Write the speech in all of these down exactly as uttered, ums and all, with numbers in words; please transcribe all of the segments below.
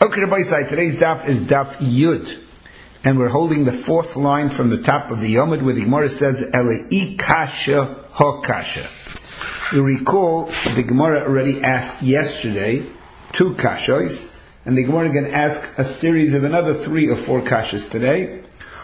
Okay, Rabbi Isai, today's daf is daf Yud, and we're holding the fourth line from the top of the Yomid, where the Gemara says, Elei kasha ha kasha. You recall, the Gemara already asked yesterday two kashos, and the Gemara can ask a series of another three or four kashas today,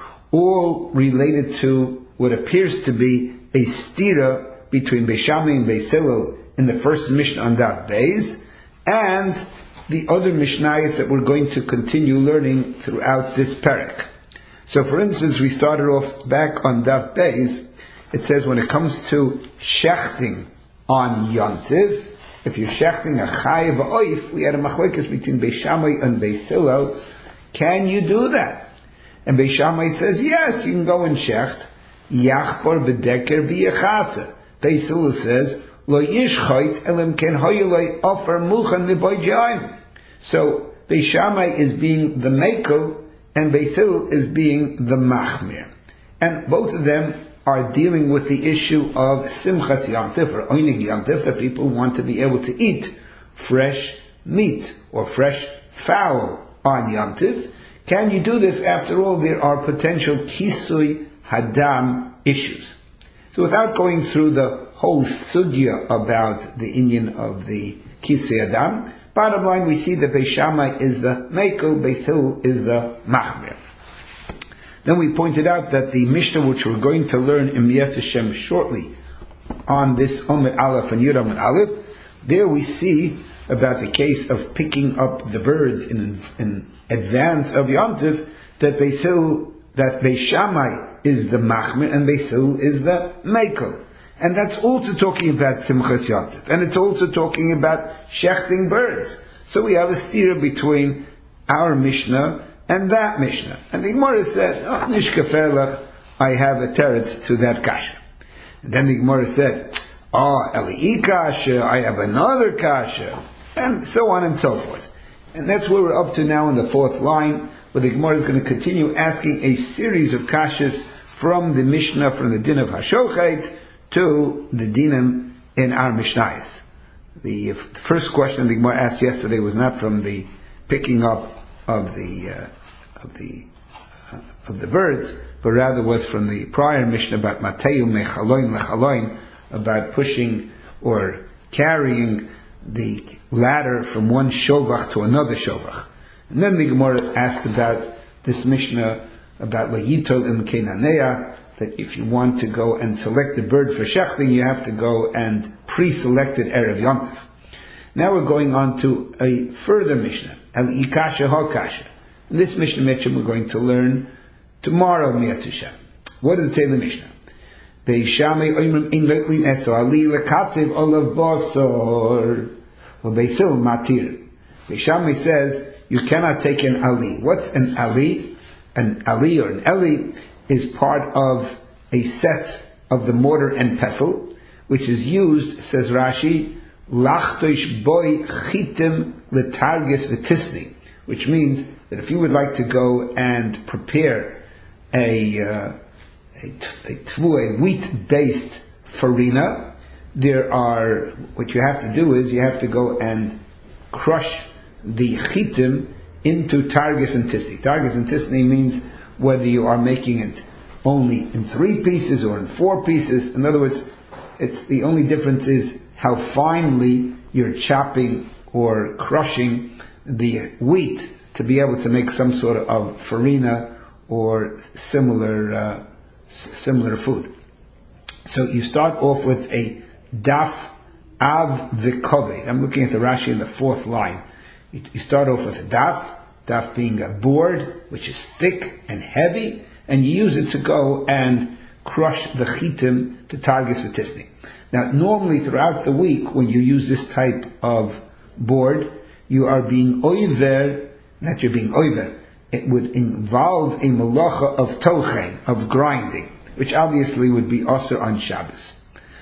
all related to what appears to be a stira between Beis Shammai and Beis Hillel in the first Mishnah on daf Beis, and the other Mishnayos that we're going to continue learning throughout this parak. So for instance, we started off back on daf Beis. It says when it comes to shechting on Yontiv, if you're shechting a chayav oif, we had a machlokes between Beis Shammai and Beis Hillel. Can you do that? And Beis Shammai says, yes, you can go and shecht. Yachbar b'deker b'yechasa. Beis Hillel says, lo yishchait elim ken hoyelei offer muchan miboyjayim. So Beis Shammai is being the mekel, and Beis Hillel is being the machmir. And both of them are dealing with the issue of simchas yontif, or oinig yontif, that people want to be able to eat fresh meat, or fresh fowl on yontif. Can you do this? After all, there are potential kisui hadam issues. So without going through the whole sugya about the inyan of the kisui hadam, bottom line, we see that Beis Shammai is the mekel, Beis Hillel is the machmir. Then we pointed out that the Mishnah, which we're going to learn in Miyat Hashem shortly, on this Omer Aleph and Yud Omer Aleph, there we see about the case of picking up the birds in, in advance of Yontif, that Beis Hillel, that Beis Shammai is the machmir and Beis Hillel is the mekel. And that's also talking about Simchas Yontif. And it's also talking about shechting birds. So we have a steer between our Mishnah and that Mishnah. And the Gemara said, oh, Nishkafelach, I have a teretz to that kasha. And then the Gemara said, oh, Eli kasha, I have another kasha. And so on and so forth. And that's where we're up to now in the fourth line, where the Gemara is going to continue asking a series of kashas from the Mishnah, from the din of Hashochet, to the dinim in our Mishnayos. The first question the Gemara asked yesterday was not from the picking up of the uh, of the uh, of the birds, but rather was from the prior Mishnah about Mateu mechaloin lechaloin, about pushing or carrying the ladder from one shovach to another shovach. And then the Gemara asked about this Mishnah about Layitol im Kenanea, that if you want to go and select a bird for shechting, you have to go and pre-select it Erev Yontif. Now we're going on to a further Mishnah, Eli kasha ha kasha. And this Mishnah Mishnah we're going to learn tomorrow, Miyat Hashem. What does it say in the Mishnah? Beis Shammai oimrim in le'lin eso ali lekatziv olav basor Beis Hillel matir. Beis Shammai says you cannot take an ali. What's an ali? An ali or an eli is part of a set of the mortar and pestle, which is used, says Rashi, lachtosh boy chitim letargis v'tisni, which means that if you would like to go and prepare a uh, a, a, tvu, a wheat-based farina, there are, what you have to do is you have to go and crush the chitim into targis and tisni. Targis and tisni means whether you are making it only in three pieces or in four pieces. In other words, it's the only difference is how finely you're chopping or crushing the wheat to be able to make some sort of farina or similar uh, similar food. So you start off with a daf av v'koved. I'm looking at the Rashi in the fourth line. You, you start off with a daf, daf being a board which is thick and heavy, and you use it to go and crush the chitim to targis v'tisni. Now, normally throughout the week, when you use this type of board, you are being oiver, not you're being oiver, it would involve a malacha of tochen, of grinding, which obviously would be asur on Shabbos.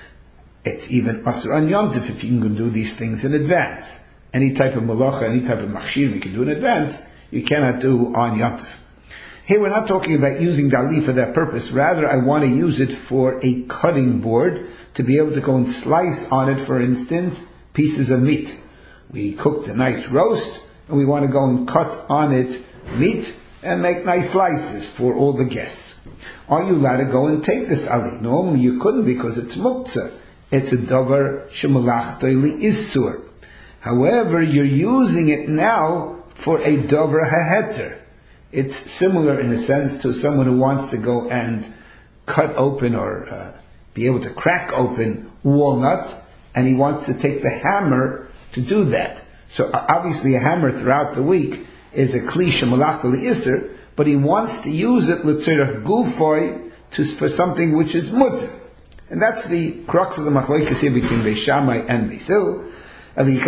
It's even asur on Yom Tov if you can do these things in advance. Any type of malacha, any type of machshir we can do in advance, you cannot do on Yom Tov. Here we're not talking about using dali for that purpose. Rather, I want to use it for a cutting board to be able to go and slice on it, for instance, pieces of meat. We cooked a nice roast, and we want to go and cut on it meat and make nice slices for all the guests. Are you allowed to go and take this ali? Normally you couldn't because it's muktzah. It's a davar shemalachto li isur. However, you're using it now for a davar haheter. It's similar in a sense to someone who wants to go and cut open or uh, be able to crack open walnuts, and he wants to take the hammer to do that. So uh, obviously a hammer throughout the week is a kli shemalachto li isur, but he wants to use it l'tzirach gufoy to for something which is mutter. And that's the crux of the machlokes here between Beis Shammai and Beis Hillel. You're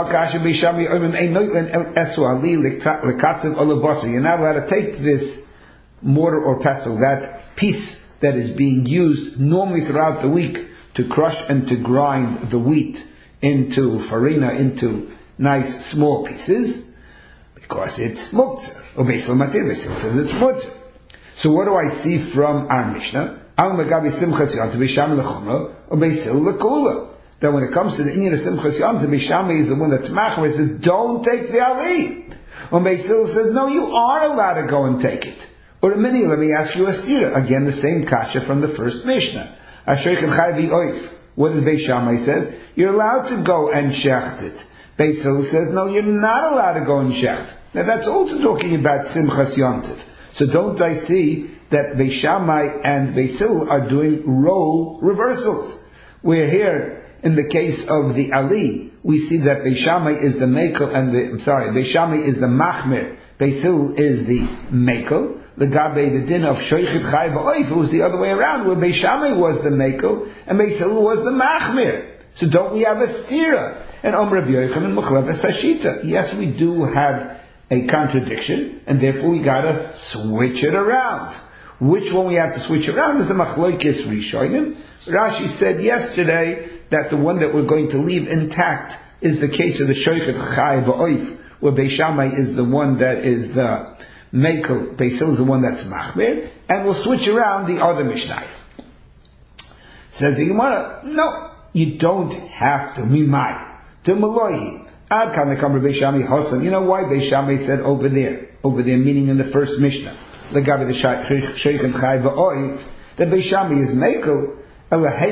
not allowed to take this mortar or pestle, that piece that is being used normally throughout the week to crush and to grind the wheat into farina, into nice small pieces, because it's muktzah. Or Beis Hillel Matir, Beis Hillel says it's mutter. So what do I see from our Mishnah? Al Magabi Simchas Yom Beis Shammai lechumra, or Beis Hillel lekula. That when it comes to the Inyan of Simchas Yom, Beis Shammai is the one that's machmer, says, don't take the ali. When Beis Hillel says, no, you are allowed to go and take it. Or a mini, let me ask you a stira. Again, the same kasha from the first Mishnah. Asheichem chai v'oif. What does Beis Shammai says? You're allowed to go and shecht it. Beis Hillel says, no, you're not allowed to go and shecht. Now that's also talking about Simchas Yom Tov. So don't I see that Beis Shammai and Beis Hillel are doing role reversals? We're here, in the case of the ali, we see that Beis Shammai is the mekel, and the, I'm sorry, Beis Shammai is the machmir, Beis Hillel is the mekel. The gabe, the din of shoichet chai v'oif, it was the other way around, where Beis Shammai was the mekel, and Beis Hillel was the machmir. So don't we have a stira? And Om Rabbi Yochanan Mechlev Sashita. Yes, we do have a contradiction, and therefore we gotta switch it around. Which one we have to switch around is the machlokes rishonim. Rashi said yesterday that the one that we're going to leave intact is the case of the shoichet chai v'oif, where Beis Shammai is the one that is the mekel, Beis Hillel is the one that's machmir, and we'll switch around the other mishnayos. Says the Gemara, no, you don't have to. Mimai to Maloi. Ad kan lekam Beis Shammai Hosan. You know why Beis Shammai said over there, over there, meaning in the first mishnah, legabe the shoichet chai v'oif, that Beis Shammai is mekel. Like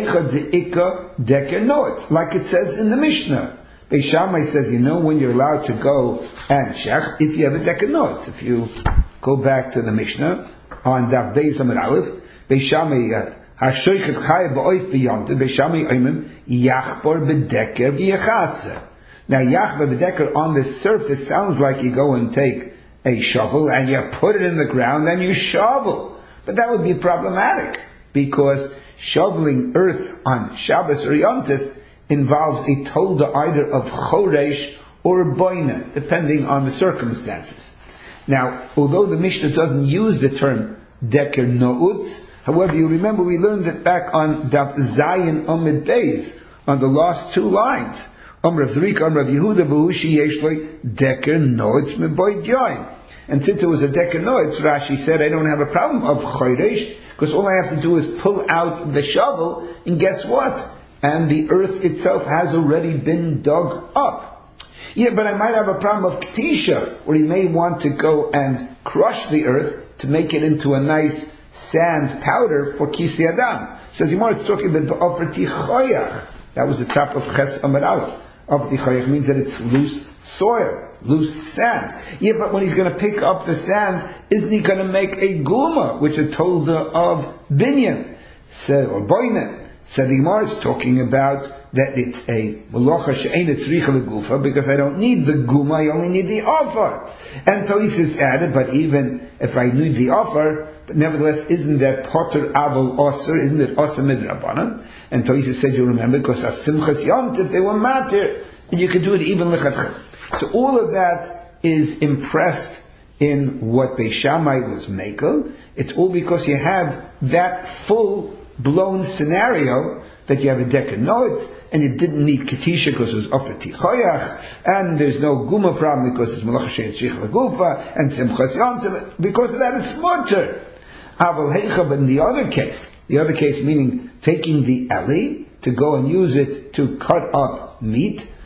it says in the Mishnah. Beis Shammai says, you know when you're allowed to go and shech, if you have a dekanot. If you go back to the Mishnah, on Daf Beis Amud Aleph, Beis Shammai, ha-shoichet chai v'oif b'yomtiv, Beis Shammai oimim, yachbor b'deker v'yachasa. Now, yachbor b'deker on the surface sounds like you go and take a shovel and you put it in the ground and you shovel. But that would be problematic, because shoveling earth on Shabbos or Yom Tov involves a tolda either of choresh or boina, depending on the circumstances. Now, although the Mishnah doesn't use the term deker no'utz, however, you remember we learned it back on Daf Zayin Amud Beis, on the last two lines. Om Rav Zrika, Om Rav Yehuda, v'hushi yeshloi deker no'utz meboid yoin. And since it was a deker no'utz, Rashi said, I don't have a problem of choresh, because all I have to do is pull out the shovel, and guess what? And the earth itself has already been dug up. Yeah, but I might have a problem of k'tisha, where you may want to go and crush the earth to make it into a nice sand powder for kisi adam. Says Yimar, it's talking about offer tichoyach. That was the top of ches amar aleph. Of tichoyach means that it's loose soil, loose sand. Yeah, but when he's going to pick up the sand, isn't he going to make a guma, which is told of binyan, said or boinen? Said the Gemara, it's talking about that it's a melacha she'ein tzricha legufa, because I don't need the guma, I only need the offer. And Tosis added, but even if I need the offer, but nevertheless, isn't that potter avol osir? Isn't it osir midrabanan? And Tosis said, you remember, because of Simchas Yom Tov they were matir, and you could do it even lechatchil. So all of that is impressed in what Beis Shammai was mekel. It's all because you have that full blown scenario that you have a deker noit, and you didn't need ketisha because it was offer tichoyach, and there's no guma problem because it's malacha shein tzrich legufa, and simchas yom tov, because of that it's mutter. Aval heicha, but in the other case, the other case meaning taking the eli to go and use it to cut up meat,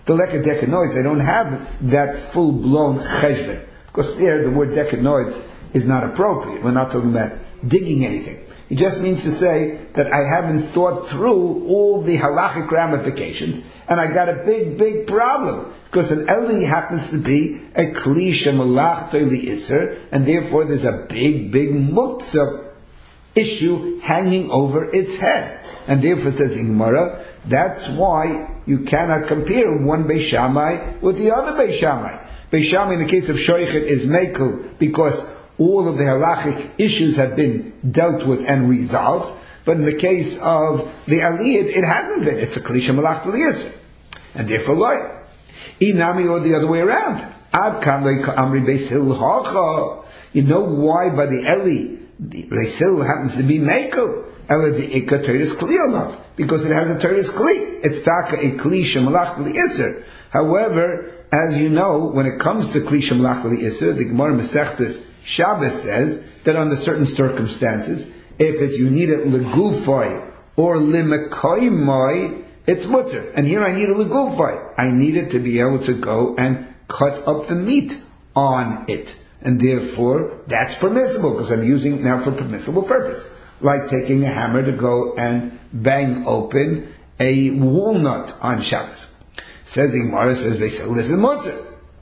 The leka dekanoids, I don't have that full-blown cheshbon. Because there, the word dekanoids is not appropriate. We're not talking about digging anything. It just means to say that I haven't thought through all the halachic ramifications, and I got a big, big problem. Because an Eli happens to be a kli shemalach toili iser, and therefore there's a big, big muktzah issue hanging over its head. And therefore, says in Gemara, that's why you cannot compare one Beis Shammai with the other Beis Shammai. Beis Shammai in the case of shoichet is mekel, because all of the halachic issues have been dealt with and resolved. But in the case of the Aliyah, it hasn't been. It's a kli shemalach toili iser. And therefore, loy. Inami, or the other way around. Ad kam amri Beis Hillel hacha. You know why by the Eli, the Beis Hillel happens to be mekel. Ela the ikka teres kli olav, because it has a teres kli. It's taka a kli shemalach toili iser. However, as you know, when it comes to kli shemalach toili iser, the Gemara Masechtas Shabbos says that under certain circumstances, if it's you need it legufoi or limekoimoi, it's mutter. And here I need a legufoi. I need it to be able to go and cut up the meat on it. And therefore, that's permissible, because I'm using it now for permissible purpose. Like taking a hammer to go and bang open a walnut on Shabbos. Says the Gemara, says, this is mutter.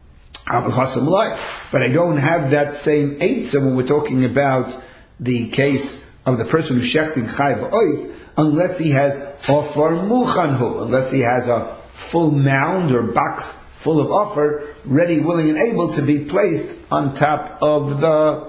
But I don't have that same eitzah when we're talking about the case of the person who's shechting chayv oif, unless he has offer muchanhu, unless he has a full mound or box full of offer, ready, willing, and able to be placed on top of the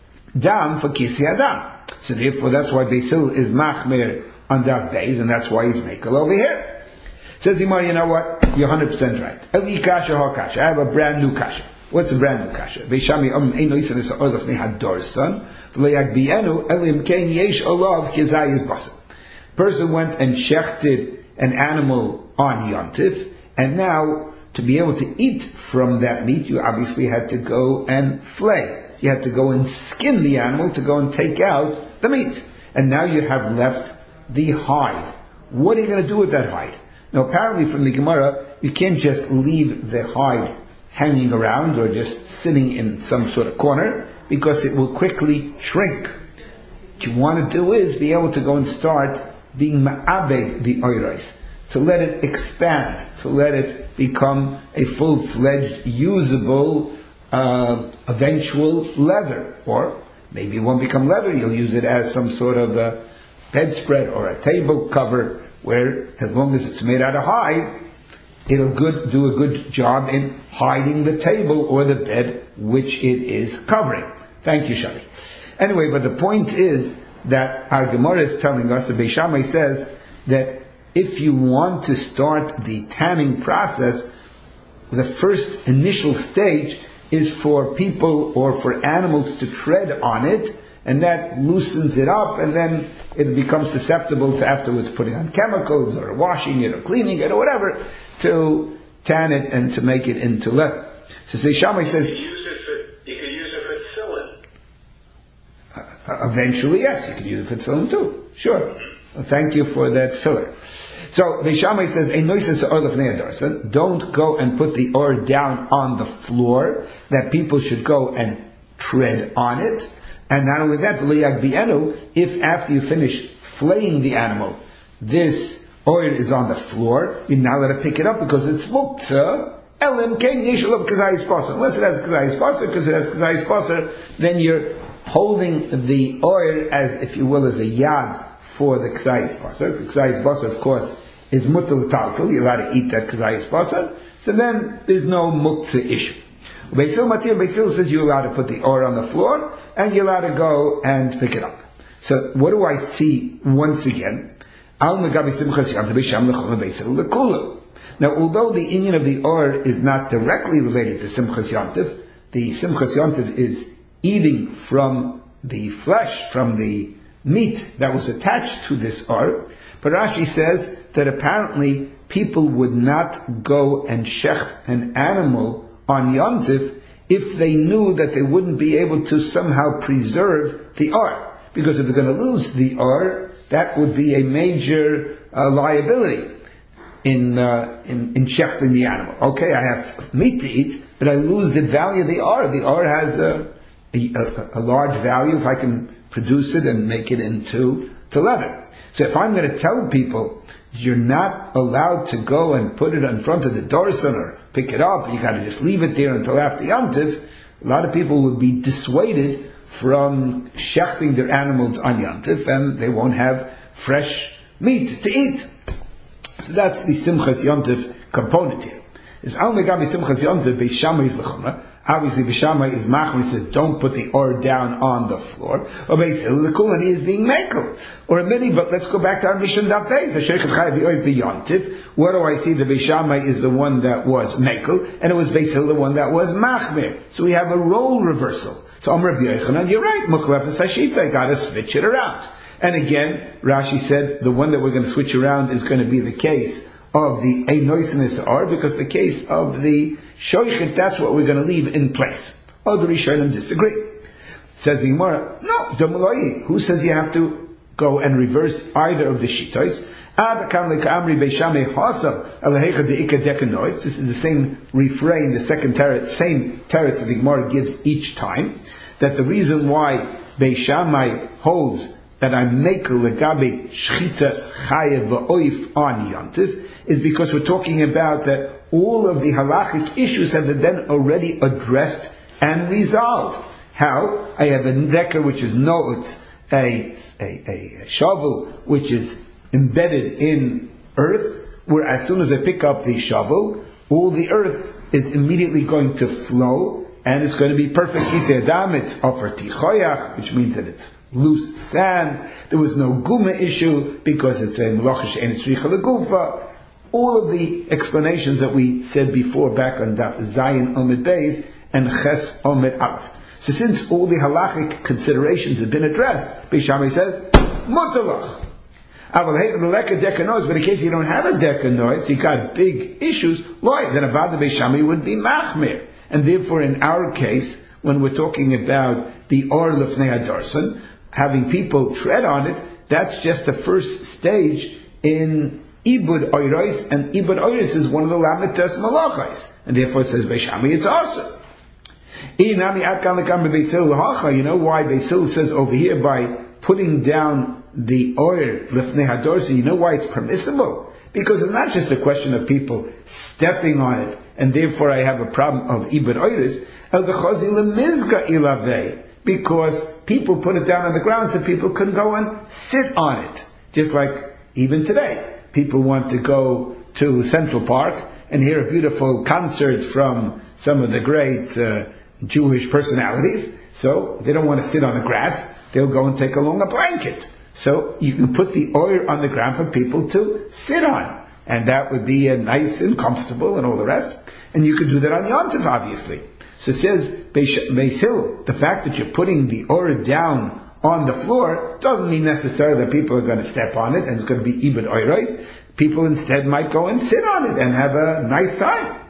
dam for kisi adam. So therefore, that's why Beis Hillel is machmer on daf beis, and that's why he's mekel over here. Says Imar, you know what? You're one hundred percent right. Eli kasha ha kasha. I have a brand new kasha. What's a brand new kasha? Beis Shammai um eino yisa nisa orlaf nehad dorsan v'leyak bienu elim kein yesh olav kizayis basar. Person went and shechted an animal on Yontif, and now to be able to eat from that meat, you obviously had to go and flay. You had to go and skin the animal to go and take out the meat. And now you have left the hide. What are you going to do with that hide? Now apparently from the Gemara, you can't just leave the hide hanging around or just sitting in some sort of corner, because it will quickly shrink. What you want to do is be able to go and start being ma'abe the oiros, to let it expand, to let it become a full-fledged, usable, uh, eventual leather. Or maybe it won't become leather, you'll use it as some sort of a bedspread or a table cover, where as long as it's made out of hide, it'll good, do a good job in hiding the table or the bed which it is covering. Thank you, Shali. Anyway, but the point is that our Gemara is telling us, the Beis Shammai says, that if you want to start the tanning process, the first initial stage is for people or for animals to tread on it, and that loosens it up, and then it becomes susceptible to afterwards putting on chemicals or washing it or cleaning it or whatever to tan it and to make it into leather. So Beis Shammai says, you can use it for, you can use it for tefillin. Uh, eventually, yes, you can use it for tefillin too. Sure. Well, thank you for that filler. So Beis Shammai says, don't go and put the or down on the floor, that people should go and tread on it. And not only that, if after you finish flaying the animal, this oil is on the floor, you're not allowed to pick it up because it's muktzah. Elim ken yeshulav kazayis passer. Unless it has kazayis passer, because it has kazayis passer, then you're holding the oil as, if you will, as a yad for the kazayis passer. The kazayis passer, of course, is mutal taltal. You're allowed to eat that kazayis passer. So then there's no muktzah issue. Beis Hillel Matir, Beis Hillel says you're allowed to put the oil on the floor, and you're allowed to go and pick it up. So what do I see once again? Now, although the inyan of the or is not directly related to Simchas Yontif, the Simchas Yontif is eating from the flesh, from the meat that was attached to this or. But Rashi says that apparently people would not go and shech an animal on Yontif if they knew that they wouldn't be able to somehow preserve the or. Because if they're going to lose the or, that would be a major uh, liability. in, uh, in, in shechting the animal. Okay, I have meat to eat, but I lose the value of the or. The or has a, a, a large value if I can produce it and make it into to leather. So if I'm going to tell people, you're not allowed to go and put it in front of the dorson or pick it up, you got to just leave it there until after Yom Tov, a lot of people will be dissuaded from shechting their animals on Yom Tov, and they won't have fresh meat to eat. So that's the Simchas Yom Tov component here. Is Al Megabi Simchas Yom Tov Beis Shammai is L'chumra. Obviously, Beis Shammai is Machmir, says don't put the or down on the floor. Or Beis Hillel, the Kulani is being mekel. Or a mini, but let's go back to our Mishnah Daf Beis. The Sheikh Chayav Yoiv B'Yom Tov. Where do I see the Beis Shammai is the one that was mekel, and it was Beis Hillel the one that was Machmir. So we have a role reversal. So Amr Rabbi Yochanan, you're right, Mukhlefes Hashita, I gotta switch it around. And again, Rashi said the one that we're going to switch around is going to be the case of the Einoisinis Ar, because the case of the Shoichet, that's what we're going to leave in place. Other Rishonim disagree. Says the Gemara, no, Domuloi, who says you have to go and reverse either of the Shittos? This is the same refrain, the second teretz, same teretz that the Gemara gives each time, that the reason why Beis Shammai holds that I'm mekel legabe shchitas chayev v'oif on yontif is because we're talking about that all of the halachic issues have been already addressed and resolved. How? I have a decker which is no'utz, a, a, a shovel which is embedded in earth, where as soon as I pick up the shovel, all the earth is immediately going to flow, and it's going to be perfect. Kisei Adam, it's offer tichoyach, which means that it's loose sand. There was no guma issue because it's a melachish and tzricha legufa. All of the explanations that we said before back on Daf Zayin Omid Beis and Ches Omid Aleph. So since all the halachic considerations have been addressed, Beis Shammai says, mutalach. But in case you don't have a dekanois, you got big issues, why? Then about the Beis Shammai would be machmir. And therefore in our case, when we're talking about the or lefnei hadarson, having people tread on it, that's just the first stage in ibud oiros, and ibud oiros is one of the lamites malachais, and therefore says Beis Shammai, it's awesome. You know why Beis Hillel says over here by putting down the oir lefnei hadarson, you know why it's permissible? Because it's not just a question of people stepping on it, and therefore I have a problem of ibud oiros, el dechazi lemizga ilavei, because people put it down on the ground so people can go and sit on it. Just like even today, people want to go to Central Park and hear a beautiful concert from some of the great uh, Jewish personalities. So they don't want to sit on the grass, they'll go and take along a blanket. So you can put the oil on the ground for people to sit on. And that would be uh, nice and comfortable and all the rest. And you could do that on Yom Tov, obviously. So it says, Beis Hillel, the fact that you're putting the Orah down on the floor doesn't mean necessarily that people are going to step on it and it's going to be Ibn Oirais. People instead might go and sit on it and have a nice time.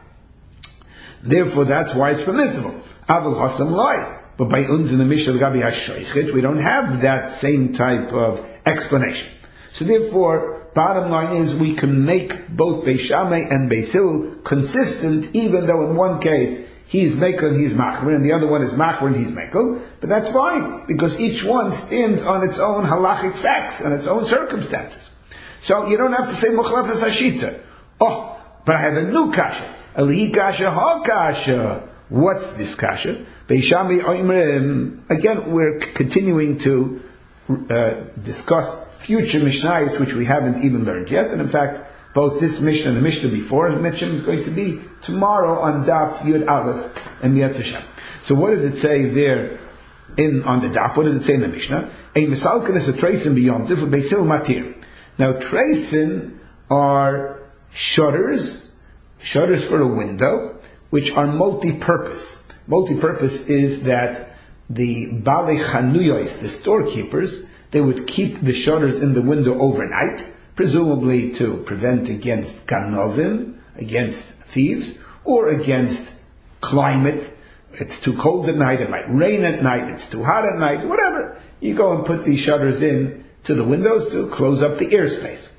Therefore, that's why it's permissible. Avul Hasam Lai. But by uns in the Mishnah Gabi HaShoichet, we don't have that same type of explanation. So therefore, bottom line is we can make both Beis Shammai and Beis Hillel consistent, even though in one case he's mekel and he's machmer, and the other one is machmer and he's mekel. But that's fine, because each one stands on its own halachic facts and its own circumstances. So you don't have to say Mukhlefes Hashita. Oh, but I have a new kasha. Alihi kasha, ha kasha. What's this kasha? Beis Shammai Oimrim. Again, we're continuing to uh, discuss future Mishnayos, which we haven't even learned yet. And in fact, both this Mishnah and the Mishnah before mentioned is going to be tomorrow on Daf Yud Aleph and Miyat Hashem. So what does it say there in on the Daf? What does it say in the Mishnah? A misalkin is a tracing beyond different Beis Hillel matir. Now tracing are shutters, shutters for a window, which are multi-purpose. Multi-purpose is that the Balei Chanuyos, the storekeepers, they would keep the shutters in the window overnight, presumably to prevent against ganovim, against thieves, or against climate. It's too cold at night, it might rain at night, it's too hot at night, whatever. You go and put these shutters in to the windows to close up the airspace.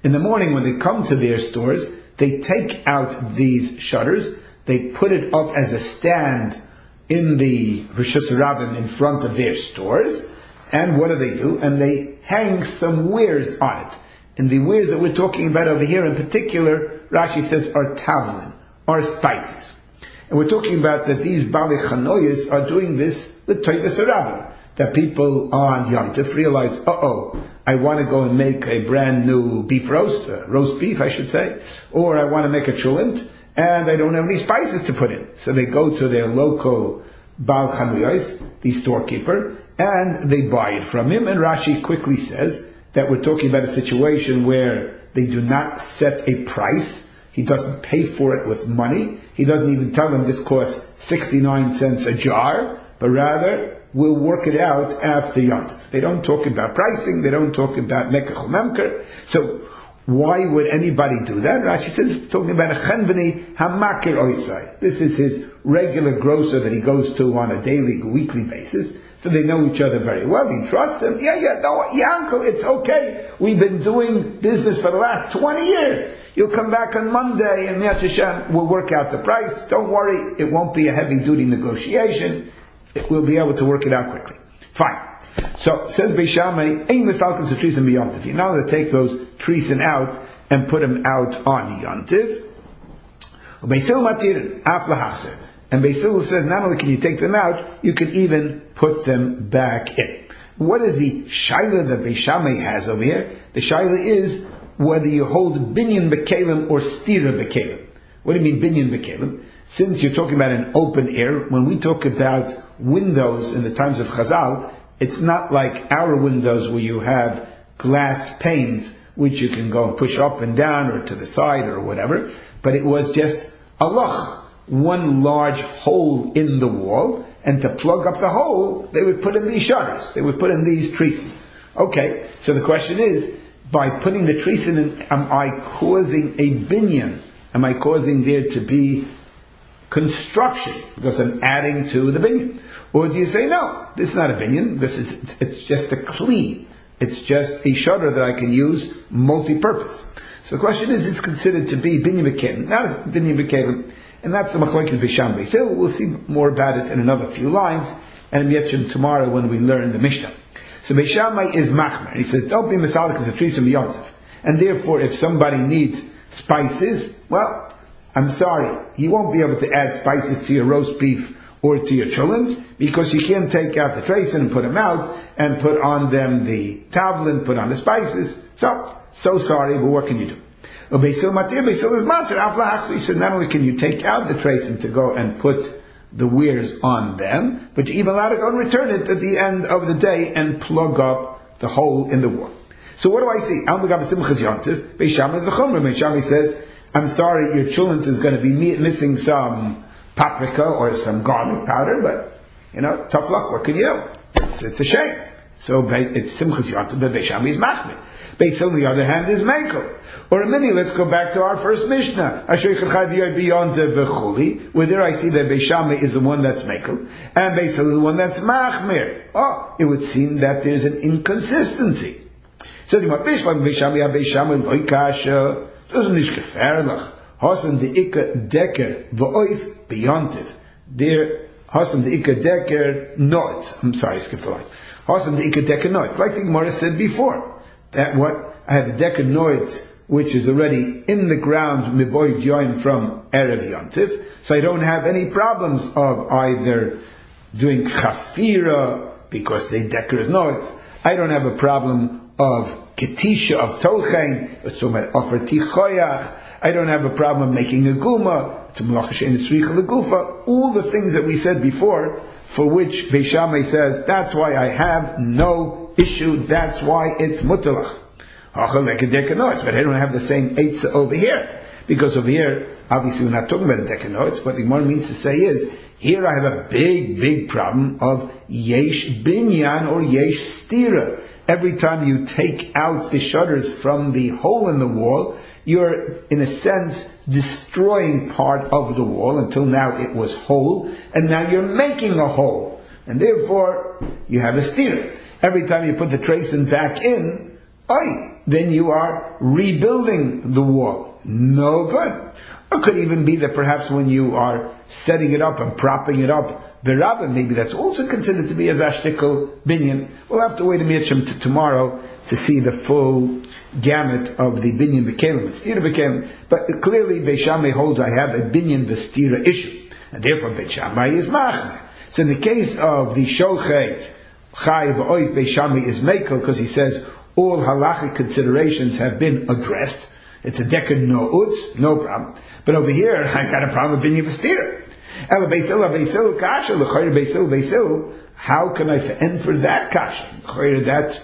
In the morning when they come to their stores, they take out these shutters, they put it up as a stand in the Rishus Rabbim in front of their stores, and what do they do? And they hang some wares on it. And the wares that we're talking about over here in particular, Rashi says, are tavlin, are spices. And we're talking about that these Bali Chanoyas are doing this, the Toidas Rabbim, that people on Yom Tov realize, uh-oh, I want to go and make a brand new beef roast, uh, roast beef I should say, or I want to make a chulent, and I don't have any spices to put in. So they go to their local Baal Chanuyos, the storekeeper, and they buy it from him. And Rashi quickly says that we're talking about a situation where they do not set a price. He doesn't pay for it with money. He doesn't even tell them this costs sixty-nine cents a jar, but rather we'll work it out after Yom Tov. They don't talk about pricing. They don't talk about mekach or memker. So why would anybody do that? Rashi says, talking about a chenveni hamakir oisai. This is his regular grocer that he goes to on a daily, weekly basis. So they know each other very well. He trusts him. Yeah, yeah, no, yeah, uncle, it's okay. We've been doing business for the last twenty years. You'll come back on Monday and Yad Hashem, we'll work out the price. Don't worry, it won't be a heavy duty negotiation. We'll be able to work it out quickly. Fine. So, says Beis Shammai, Ein Misalkas Treisen B'Yom Tov. You're not going to take those treisen out and put them out on Yom Tov. Beis Hillel Matir, Af Lahaser. And Beis Hillel says, not only can you take them out, you can even put them back in. What is the shaila that Beis Shammai has over here? The shaila is whether you hold binyan b'kelim or stira b'kelim. What do you mean binyan b'kelim? Since you're talking about an open air, when we talk about windows in the times of Chazal, it's not like our windows where you have glass panes which you can go and push up and down or to the side or whatever, but it was just a loch, one large hole in the wall, and to plug up the hole, they would put in these shutters, they would put in these treason. Okay, so the question is, by putting the treason in, am I causing a binyan? Am I causing there to be construction because I'm adding to the binyan? Or do you say, no, this is not a binyan, this is, it's, it's just a kli. It's just a shutter that I can use multi-purpose. So the question is, it's considered to be binyan b'kelim, not a binyan b'kelim, and that's the machlokes Beis Shammai. So we'll see more about it in another few lines, and Yetchim tomorrow when we learn the Mishnah. So Beis Shammai is machmer. He says, don't be misalik as a trees from Yom Tov. And therefore, if somebody needs spices, well, I'm sorry, you won't be able to add spices to your roast beef or to your chulent, because you can't take out the tracing and put them out, and put on them the tavlin, put on the spices. So, so sorry, but what can you do? Beis Hillel matir, Beis Hillel is matir, af lahachzu. He said, not only can you take out the tracing to go and put the wares on them, but you're even allowed to go and return it at the end of the day and plug up the hole in the wall. So what do I see? Beis Shammai says, I'm sorry, your chulent is going to be missing some paprika or some garlic powder, but, you know, tough luck, what can you do? It's, it's a shame. So it's Simchas Yontif, but Beis Shammai is machmir. Beis Hillel, on the other hand, is mekel. Or a mini, let's go back to our first Mishnah. Where there I see that Beis Shammai is the one that's mekel, and Beis Hillel is the one that's machmir. Oh, it would seem that there's an inconsistency. So the Bishlam Beis Shammai, Beis Shammai loikasha, doesn't nicht gefährlich. Hasen de ikke decker v'oif beyontiv. There, hasen de ikke decker not. I'm sorry, I skipped a line. Hasen de ikke decker not. Like the Gemara said before, that what I have a decker noit, which is already in the ground miboy join from erev yontiv, so I don't have any problems of either doing chafira because the decker is noit. I don't have a problem of ketisha of tolchein. It's so much offer tichoyach. I don't have a problem making a guma, all the things that we said before, for which Beis Shammai says, that's why I have no issue, that's why it's mutalach. But I don't have the same eitzah over here, because over here, obviously we're not talking about the dekanotes, what the Gemara means to say is, here I have a big, big problem of yesh binyan or yesh stira. Every time you take out the shutters from the hole in the wall, you're, in a sense, destroying part of the wall. Until now it was whole, and now you're making a hole. And therefore, you have a steer. Every time you put the tracing back in, Oy, then you are rebuilding the wall. No good. Or it could even be that perhaps when you are setting it up and propping it up, berabah, maybe that's also considered to be a zashtikal binyan. We'll have to wait a minute to tomorrow to see the full gamut of the binyan b'kelim, stira b'kelim. But clearly, Beis Shammai holds I have a binyan v'stira issue, and therefore Beis Shammai is machmer. So in the case of the shochet chai v'oif, Beis Shammai is mekel because he says all halachic considerations have been addressed. It's a decker no utz, no problem. But over here, I got a problem with binyan v'stira. Ela beisil, beisil kasha, l'chayr beisil, beisil. How can I end for that kasha? L'chayr, that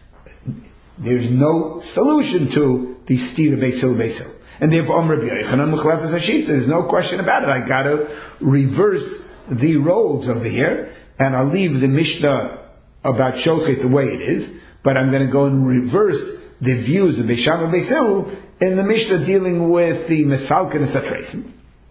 there's no solution to the stira beisil, beisil. And therefore, Amr Rabbi Yochanan Mechlefes Hashita. There's no question about it. I got to reverse the roles over here, and I'll leave the Mishnah about Shochet the way it is, but I'm going to go and reverse the views of Beis Shammai Beisil in the Mishnah dealing with the Mesalkin and Satrasim.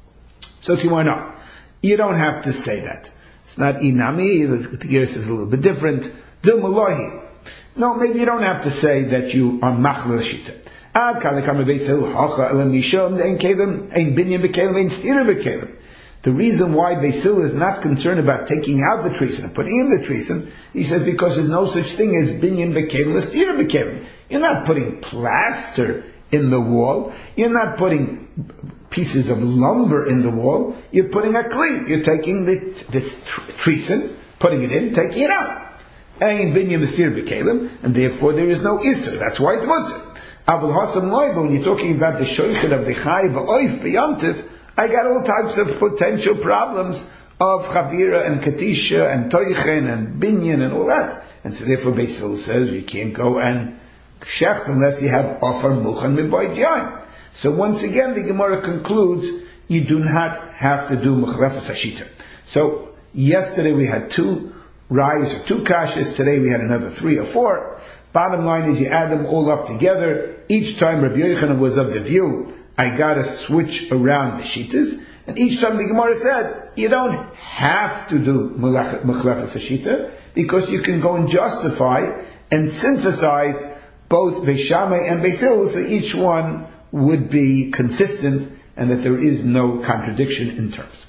So if you want to know, you don't have to say that. It's not inami, the Geras is a little bit different. Dil Malohi. No, maybe you don't have to say that you are Machlel Shita. Ad Kalekam Beisil, Hacha Elam Mishom, Ein Kelim, Ein Binyan Bekelim, Ein Stira Bekelim. The reason why Beisil is not concerned about taking out the treason and putting in the treason, he says because there's no such thing as Binyan Bekelim, Stira Bekelim. You're not putting plaster in the wall. You're not putting pieces of lumber in the wall. You're putting a kli. You're taking the, this treason, putting it in, taking it out. Ein binyan v'stir b'kelim, and therefore there is no isser. That's why it's mutter. Avul hasam loiba, when you're talking about the shoichet of the chai v'oif b'yantiv, I got all types of potential problems of chavira and katisha and toichen and binyan and all that. And so therefore Beisil says you can't go and shecht unless you have offer muchan miboid yain. So once again, the Gemara concludes you do not have to do Mechlefes Hashita. So yesterday we had two rise or two kashas. Today we had another three or four. Bottom line is you add them all up together. Each time Rabbi Yochanan was of the view, I got to switch around the shitas. And each time the Gemara said, you don't have to do Mechlefes Hashita because you can go and justify and synthesize both Beis Shammai and Beisil, so each one would be consistent and that there is no contradiction in terms.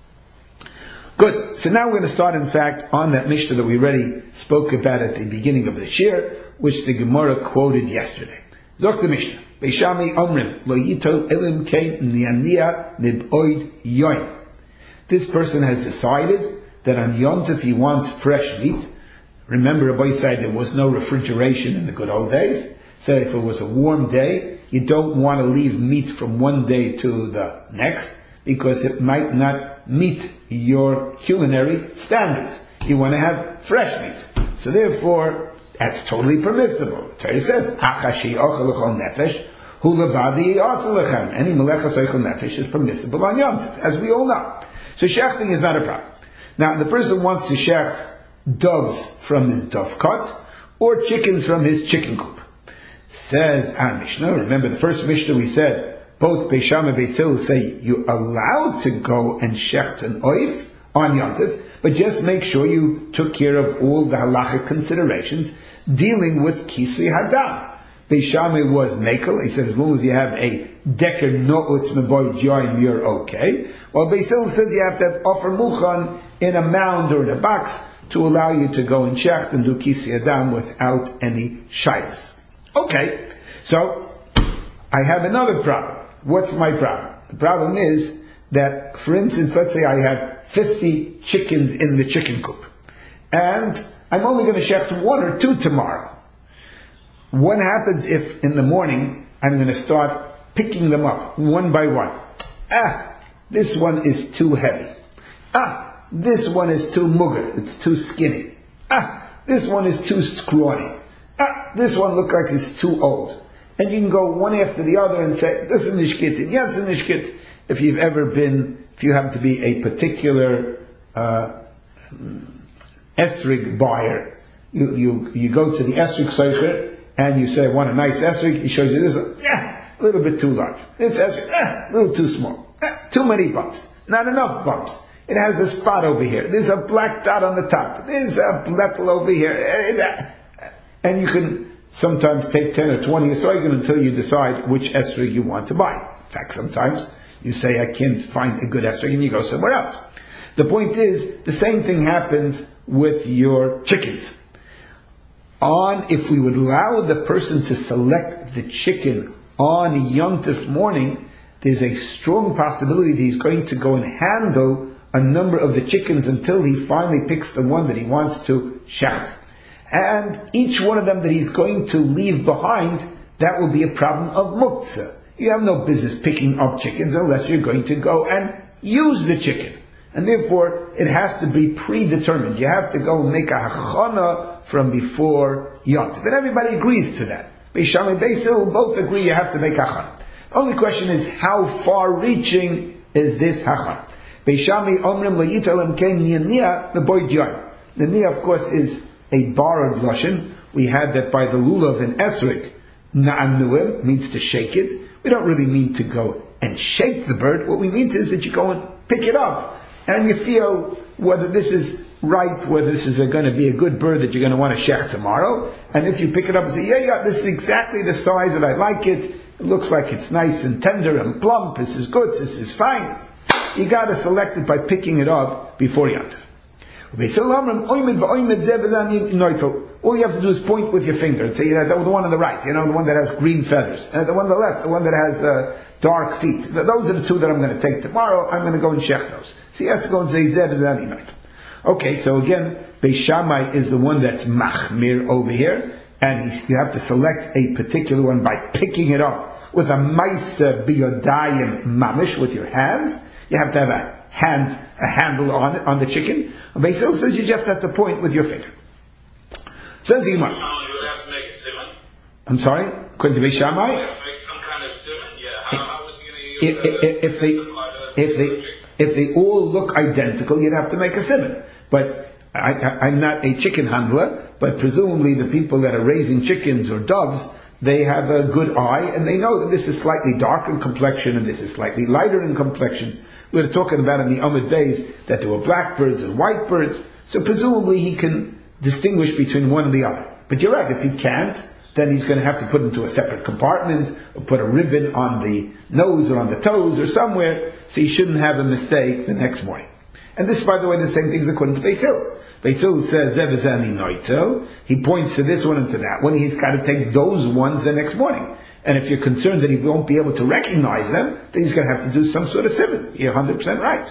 Good. So now we're going to start, in fact, on that Mishnah that we already spoke about at the beginning of the shir, which the Gemara quoted yesterday. Look the Mishnah. Beis Shammai Omrim Lo Yitol Elim Kein Niania Nib'oid Yoin. This person has decided that on Yom Tov he wants fresh meat. Remember, Rabbi said there was no refrigeration in the good old days. So if it was a warm day, you don't want to leave meat from one day to the next because it might not meet your culinary standards. You want to have fresh meat. So therefore, that's totally permissible. The Torah says, Achashi ochel l'chol nefesh, hu levadi yasel lechem. Any melechas ochel nefesh is permissible on Yom Tov, as we all know. So shechting is not a problem. Now, the person wants to shecht doves from his dove cut, or chickens from his chicken coop. Says our Mishnah, remember the first Mishnah we said, both Beis Shammai and Beisil say you're allowed to go and shecht an oif on Yom Tov, but just make sure you took care of all the halachic considerations dealing with kisui hadam. Beis Shammai was mekel, he said as long as you have a deker no'utz meboy join, you're okay. While Beisil said you have to have offer muchan in a mound or in a box to allow you to go and shecht and do kisui hadam without any shaylas. Okay, so I have another problem. What's my problem? The problem is that, for instance, let's say I have fifty chickens in the chicken coop, and I'm only going to shecht one or two tomorrow. What happens if in the morning I'm going to start picking them up one by one? Ah, this one is too heavy. Ah, this one is too mugger, it's too skinny. Ah, this one is too scrawny. Ah, this one looks like it's too old. And you can go one after the other and say, this is nishkit, and yes, it's nishkit. If you've ever been, if you happen to be a particular uh, esrig buyer, you, you, you go to the esrig seicher, and you say, I want a nice esrig, he shows you this one, yeah, a little bit too large. This esrig, ah, a little too small. Ah, too many bumps. Not enough bumps. It has a spot over here. There's a black dot on the top. There's a bletel over here. And you can sometimes take ten or twenty esrogim until you decide which esrog you want to buy. In fact, sometimes you say, I can't find a good esrog, and you go somewhere else. The point is, the same thing happens with your chickens. On, if we would allow the person to select the chicken on Yom Tov morning, there's a strong possibility that he's going to go and handle a number of the chickens until he finally picks the one that he wants to shecht. And each one of them that he's going to leave behind, that will be a problem of muktzah. You have no business picking up chickens unless you're going to go and use the chicken. And therefore, it has to be predetermined. You have to go and make a hachana from before Yom Tov. And everybody agrees to that. Beis Shammai and Beis Hillel both agree you have to make hachana. The only question is, how far-reaching is this hachana? Beis Shammai omrim lo yitalem ken yania b'boy joy. The nia, of course, is a borrowed lashon. We had that by the lulav in esrog. Na'anuim means to shake it. We don't really mean to go and shake the bird. What we mean is that you go and pick it up, and you feel whether this is right, whether this is going to be a good bird that you're going to want to shech tomorrow. And if you pick it up and say, yeah, yeah, this is exactly the size that I like it, it looks like it's nice and tender and plump, this is good, this is fine, you got to select it by picking it up before Yom Tov. All you have to do is point with your finger and say, you know, the one on the right, you know, the one that has green feathers, and the one on the left, the one that has uh, dark feet. Those are the two that I'm going to take tomorrow. I'm going to go and shech those. So you have to go and say Zeh v'Zeh Notel. Okay, so again, Beis Shammai is the one that's machmir over here, and he, you have to select a particular one by picking it up with a ma'isa biyodayim mamish, with your hands. You have to have a hand, a handle on it, on the chicken. And Beis Hillel says you just have to point with your finger. Says the Gemara. You would have to make a simon. I'm sorry? According to Beis Shammai? You have to make some kind of simon? Yeah. How, how was he going to use if, if, if they, if they, if they all look identical, you'd have to make a simon. But I, I, I'm not a chicken handler, but presumably the people that are raising chickens or doves, they have a good eye, and they know that this is slightly darker in complexion and this is slightly lighter in complexion. We were talking about in the Amud Beis that there were black birds and white birds, so presumably he can distinguish between one and the other. But you're right, if he can't, then he's going to have to put into a separate compartment, or put a ribbon on the nose or on the toes or somewhere, so he shouldn't have a mistake the next morning. And this, by the way, the same thing is according to Beis Hillel. Beis Hillel says, Zeh v'Zeh Notel. He points to this one and to that one. He's got to take those ones the next morning. And if you're concerned that he won't be able to recognize them, then he's going to have to do some sort of simon. You're one hundred percent right.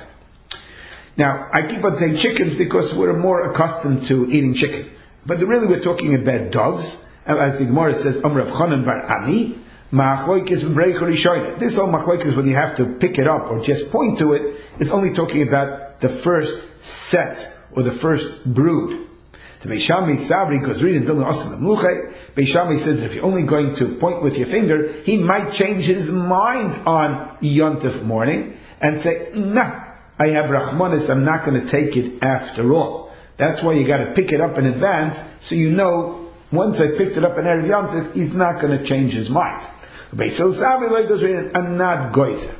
Now, I keep on saying chickens because we're more accustomed to eating chicken. But really we're talking about doves. As the Gemara says, Amr Rav Chanan bar Ami, Ma'achloikis v'breicha rishoyna. This whole ma'achloikis, when you have to pick it up or just point to it, is only talking about the first set or the first brood. The Beis Shammai Sabri goes reading Dilma Osam Mluche. Beis Shammai says that if you're only going to point with your finger, he might change his mind on Yom Tov morning and say, nah, I have Rachmanis, I'm not going to take it after all. That's why you got to pick it up in advance, so you know, once I picked it up in Erev Yom Tov, he's not going to change his mind. Beis Hillel Sabri like goes reading, I'm not goizer.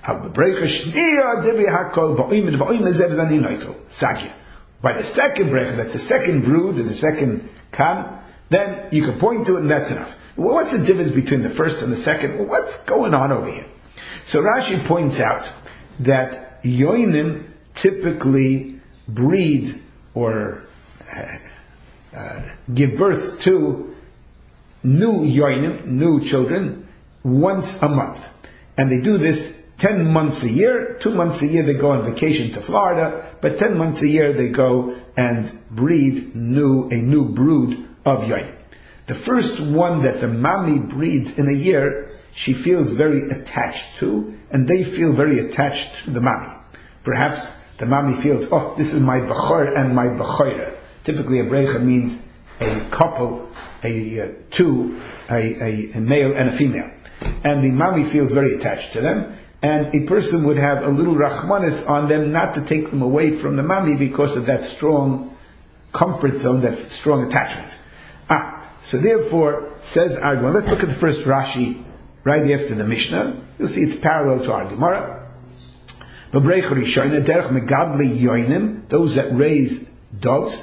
By the second brecha, that's the second brood and the second kan, then you can point to it and that's enough. Well, what's the difference between the first and the second? Well, what's going on over here? So Rashi points out that yoinim typically breed or uh, uh, give birth to new yoinim, new children, once a month. And they do this ten months a year. Two months a year they go on vacation to Florida, but ten months a year they go and breed new, a new brood of yoinim. The first one that the mami breeds in a year, she feels very attached to, and they feel very attached to the mami. Perhaps the mami feels, oh, this is my bachor and my bachoira. Typically a brecha means a couple, a uh, two, a, a, a male and a female. And the mami feels very attached to them, and a person would have a little rachmanis on them not to take them away from the mami because of that strong comfort zone, that strong attachment. Ah, so therefore, says Argon, let's look at the first Rashi right after the Mishnah. You'll see it's parallel to our Gemara. Those that raise doves,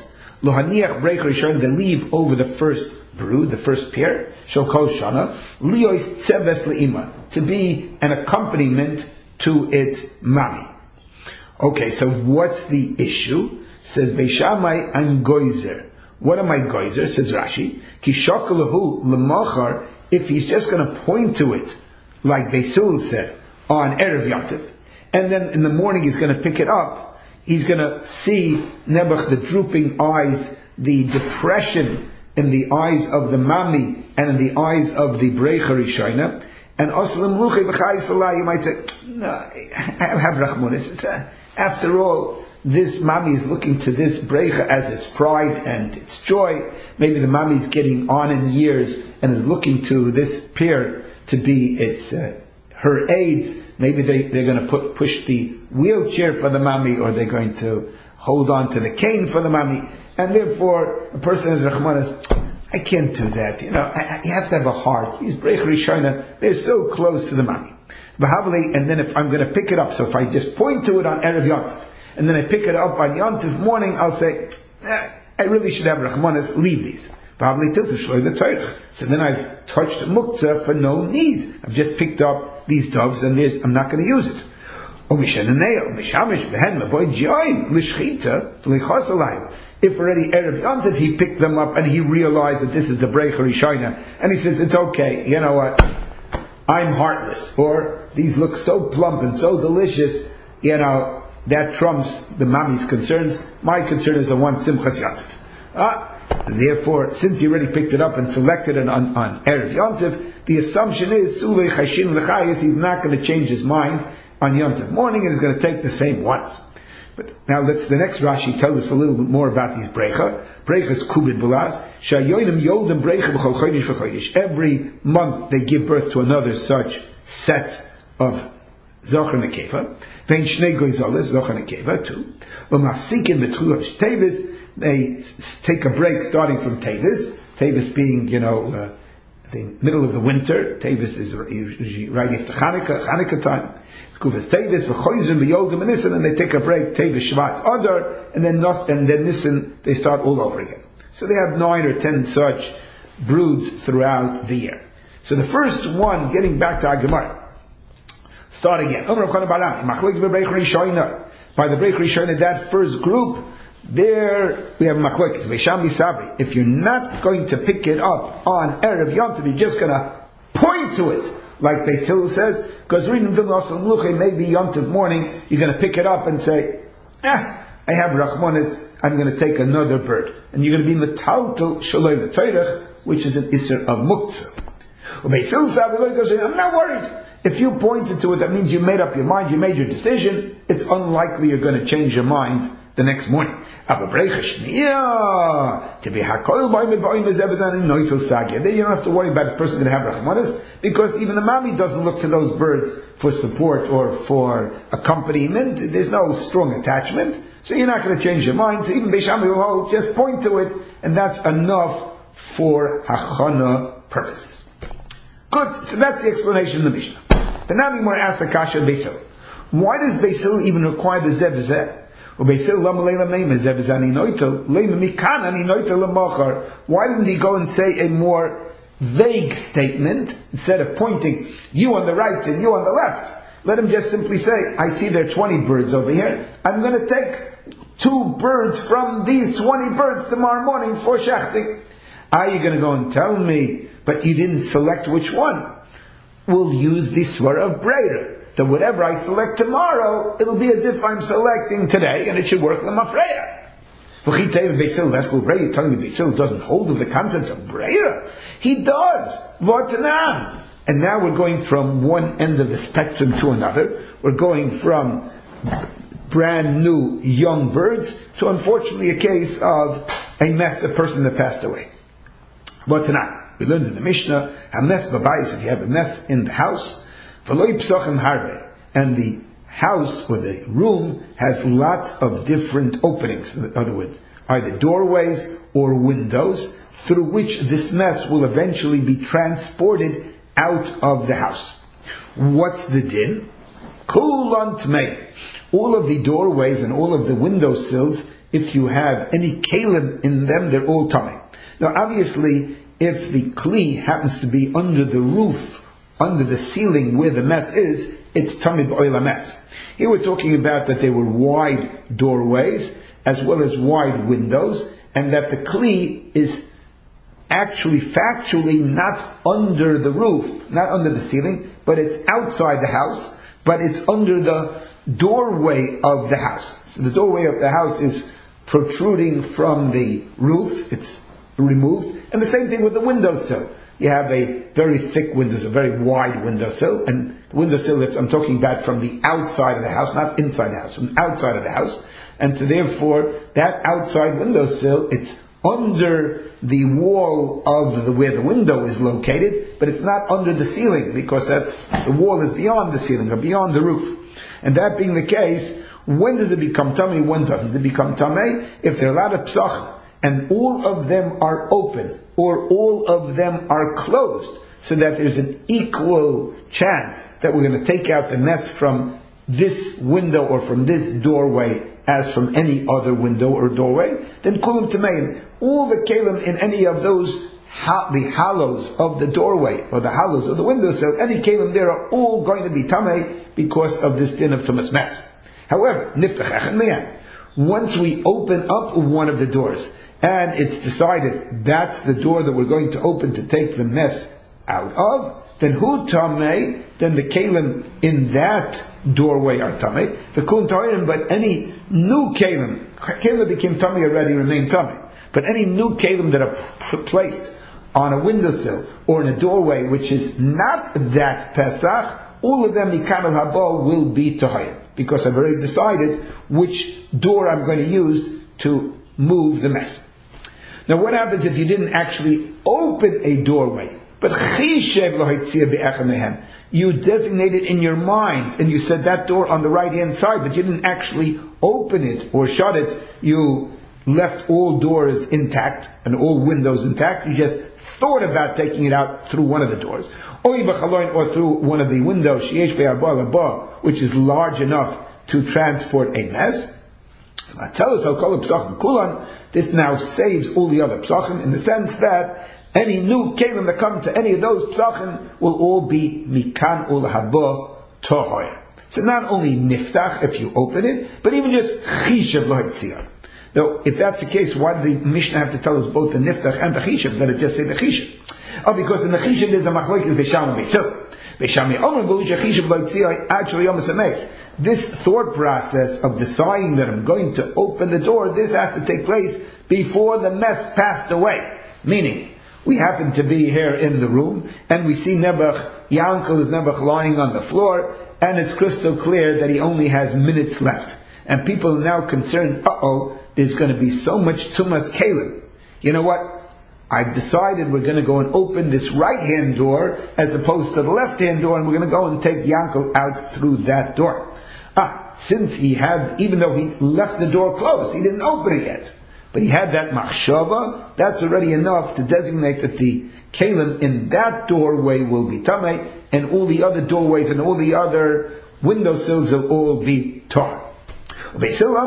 Lohaniach Breicha Rishon, they leave over the first brood, the first pair, Shokol Shana, Liois Tzeves Le'ima, to be an accompaniment to its mami. Okay, so what's the issue? Says Beishamai, I'm goizer. What am I goizer? Says Rashi. Ki shokalahu lemachar, if he's just going to point to it, like Beisul said, on Erev Yantif, and then in the morning he's going to pick it up, he's going to see Nebuch, the drooping eyes, the depression in the eyes of the mami, and in the eyes of the Breicha Rishona, and Oslam Luche B'chai Salah, you might say, no, I have Rachmanis. Uh, after all, this mami is looking to this Breicha as its pride and its joy. Maybe the mami is getting on in years and is looking to this pair to be its, uh, her aids. Maybe they, they're going to put, push the wheelchair for the mami, or they're going to hold on to the cane for the mami. And therefore, a person is Rachmanis, I can't do that. You know, I, I, you have to have a heart. These Breicha Rishona, they're so close to the mami. And then if I'm going to pick it up, so if I just point to it on Erev Yantif, and then I pick it up on Yantif morning, I'll say, eh, I really should have Rachmanis, leave these. So then I've touched muktzah for no need. I've just picked up these doves and I'm not going to use it. If already Erev Yantif he picked them up and he realized that this is the Breicha Rishona, and he says, it's okay, you know what, I'm heartless, or these look so plump and so delicious, you know, that trumps the mami's concerns. My concern is the one Simchas Yantif. Ah, therefore, since he already picked it up and selected it on, on Erev Yantif, the assumption is, Sulei Chashin L'chayis, he's not going to change his mind on Yantif morning, and he's going to take the same ones. But now let's, the next Rashi tell us a little bit more about these Breicha. Breicha is Kubid Bulaz. Shayonim Yodim Breicha B'chol Chodesh V'chodesh. Every month they give birth to another such set of Zocher Nekeva. Vein Shnei Goizoles, Zocher Nekeva, too. U'mafsikin B'tchulah Tevis. They take a break starting from Tevis. Tevis being, you know, uh, the middle of the winter. Tevis is usually right after Chanukah, Chanukah time. Kufas Tevis, v'choizim v'yogim and Nisan, and they take a break, Tevis, Shvat, Adar, and then Nos, and then Nisan, they start all over again. So they have nine or ten such broods throughout the year. So the first one, getting back to our Gemara, start again. By the Breicha Rishona, that first group, there we have Machlokes, Veisham Misabri. If you're not going to pick it up on Erev Yantiv, you're just going to point to it, like Beis Hillel says, because reading Vilna Luche, maybe Yantiv morning, you're going to pick it up and say, ah, I have Rachmanis, I'm going to take another bird. And you're going to be Metaltel Shaloi L'Tzairach, which is an Isser of Muktzah. Beis Hillel says, I'm not worried. If you pointed to it, that means you made up your mind, you made your decision. It's unlikely you're going to change your mind the next morning. Aber Breicha Shniya, to be Hakol Ba'im Ba'im is Ebedan in Noitel Sagya. Then you don't have to worry about the person going to have Rachmanis, because even the mami doesn't look to those birds for support or for accompaniment. There's no strong attachment, so you're not going to change your mind. So even Beisham will hold, just point to it, and that's enough for Hachana purposes. Good, so that's the explanation of the Mishnah. But now the Gemara asks Akasha Beis Hillel. Why does Beis Hillel even require the Zev Zeh? Why didn't he go and say a more vague statement instead of pointing you on the right and you on the left? Let him just simply say, I see there are twenty birds over here. I'm going to take two birds from these twenty birds tomorrow morning for shechting. Are you going to go and tell me, but you didn't select which one? We'll use the Svara of Breira. That whatever I select tomorrow, it'll be as if I'm selecting today, and it should work l'mafreya. Beis Hillel, that's Breira. You're telling me Beis Hillel doesn't hold of the concept of Breira? He does. V'tanam. And now we're going from one end of the spectrum to another. We're going from brand new young birds to, unfortunately, a case of a mess, a person that passed away. V'tanam. We learned in the Mishnah, Hames Babayis, if you have a mess in the house, and the house or the room has lots of different openings. In other words, either doorways or windows through which this mess will eventually be transported out of the house. What's the din? Kulant mei. All of the doorways and all of the windowsills if you have any kalim in them, they're all tamei. Now obviously, if the kli happens to be under the roof, under the ceiling where the mess is, it's tamei b'oil mess. Here we're talking about that they were wide doorways, as well as wide windows, and that the kli is actually factually not under the roof, not under the ceiling, but it's outside the house, but it's under the doorway of the house. So the doorway of the house is protruding from the roof, it's removed, and the same thing with the windowsill. You have a very thick window, a very wide windowsill, and the windowsill that's I'm talking about from the outside of the house, not inside the house, from outside of the house, and so therefore that outside windowsill, it's under the wall of the, where the window is located, but it's not under the ceiling, because that's, the wall is beyond the ceiling, or beyond the roof. And that being the case, when does it become tamei, when doesn't it become tamei? If there are a lot of psachim, and all of them are open, or all of them are closed, so that there's an equal chance that we're going to take out the mess from this window or from this doorway as from any other window or doorway, then kulam tamein. All the kalim in any of those, the hollows of the doorway or the hollows of the windowsill, any kalim there are all going to be tamei because of this din of tumas mess. However, niftach echad miyan. Once we open up one of the doors, and it's decided that's the door that we're going to open to take the mess out of, then who tamei? Then the kalim in that doorway are tamei. The kun ta'irim, but any new kalim, kalim that became tamei already remain tamei. But any new kalim that are placed on a windowsill or in a doorway which is not that Pesach, all of them mikan al haba will be tahir, because I've already decided which door I'm going to use to move the mess. Now what happens if you didn't actually open a doorway, but chishev lo hitzia be'echad mehem, you designated in your mind, and you said that door on the right hand side, but you didn't actually open it or shut it, you left all doors intact and all windows intact, you just thought about taking it out through one of the doors, or through one of the windows, which is large enough to transport a mess. This now saves all the other psachim in the sense that any new kalim that come to any of those psachim will all be mikan ul haba tohoyer. So not only niftach if you open it, but even just chishav lo hitziyah. Now, if that's the case, why did the Mishnah have to tell us both the niftach and the chishav? Let it just say the chishav. Oh, because in the chishav there's a machlokes beisham and beisil. Beisham omer b'ucha chishav lo hitziyah actually almost makes this thought process of deciding that I'm going to open the door. This has to take place before the mess passed away. Meaning, we happen to be here in the room and we see Nebuch, Yankel is Nebuch lying on the floor, and it's crystal clear that he only has minutes left. And people are now concerned, uh-oh, there's going to be so much tumas kalim. You know what? I've decided we're going to go and open this right-hand door as opposed to the left-hand door, and we're going to go and take Yankel out through that door. Ah, since he had, even though he left the door closed, he didn't open it yet, but he had that machshava, that's already enough to designate that the kalim in that doorway will be tamei, and all the other doorways and all the other windowsills will all be tar. Yes. You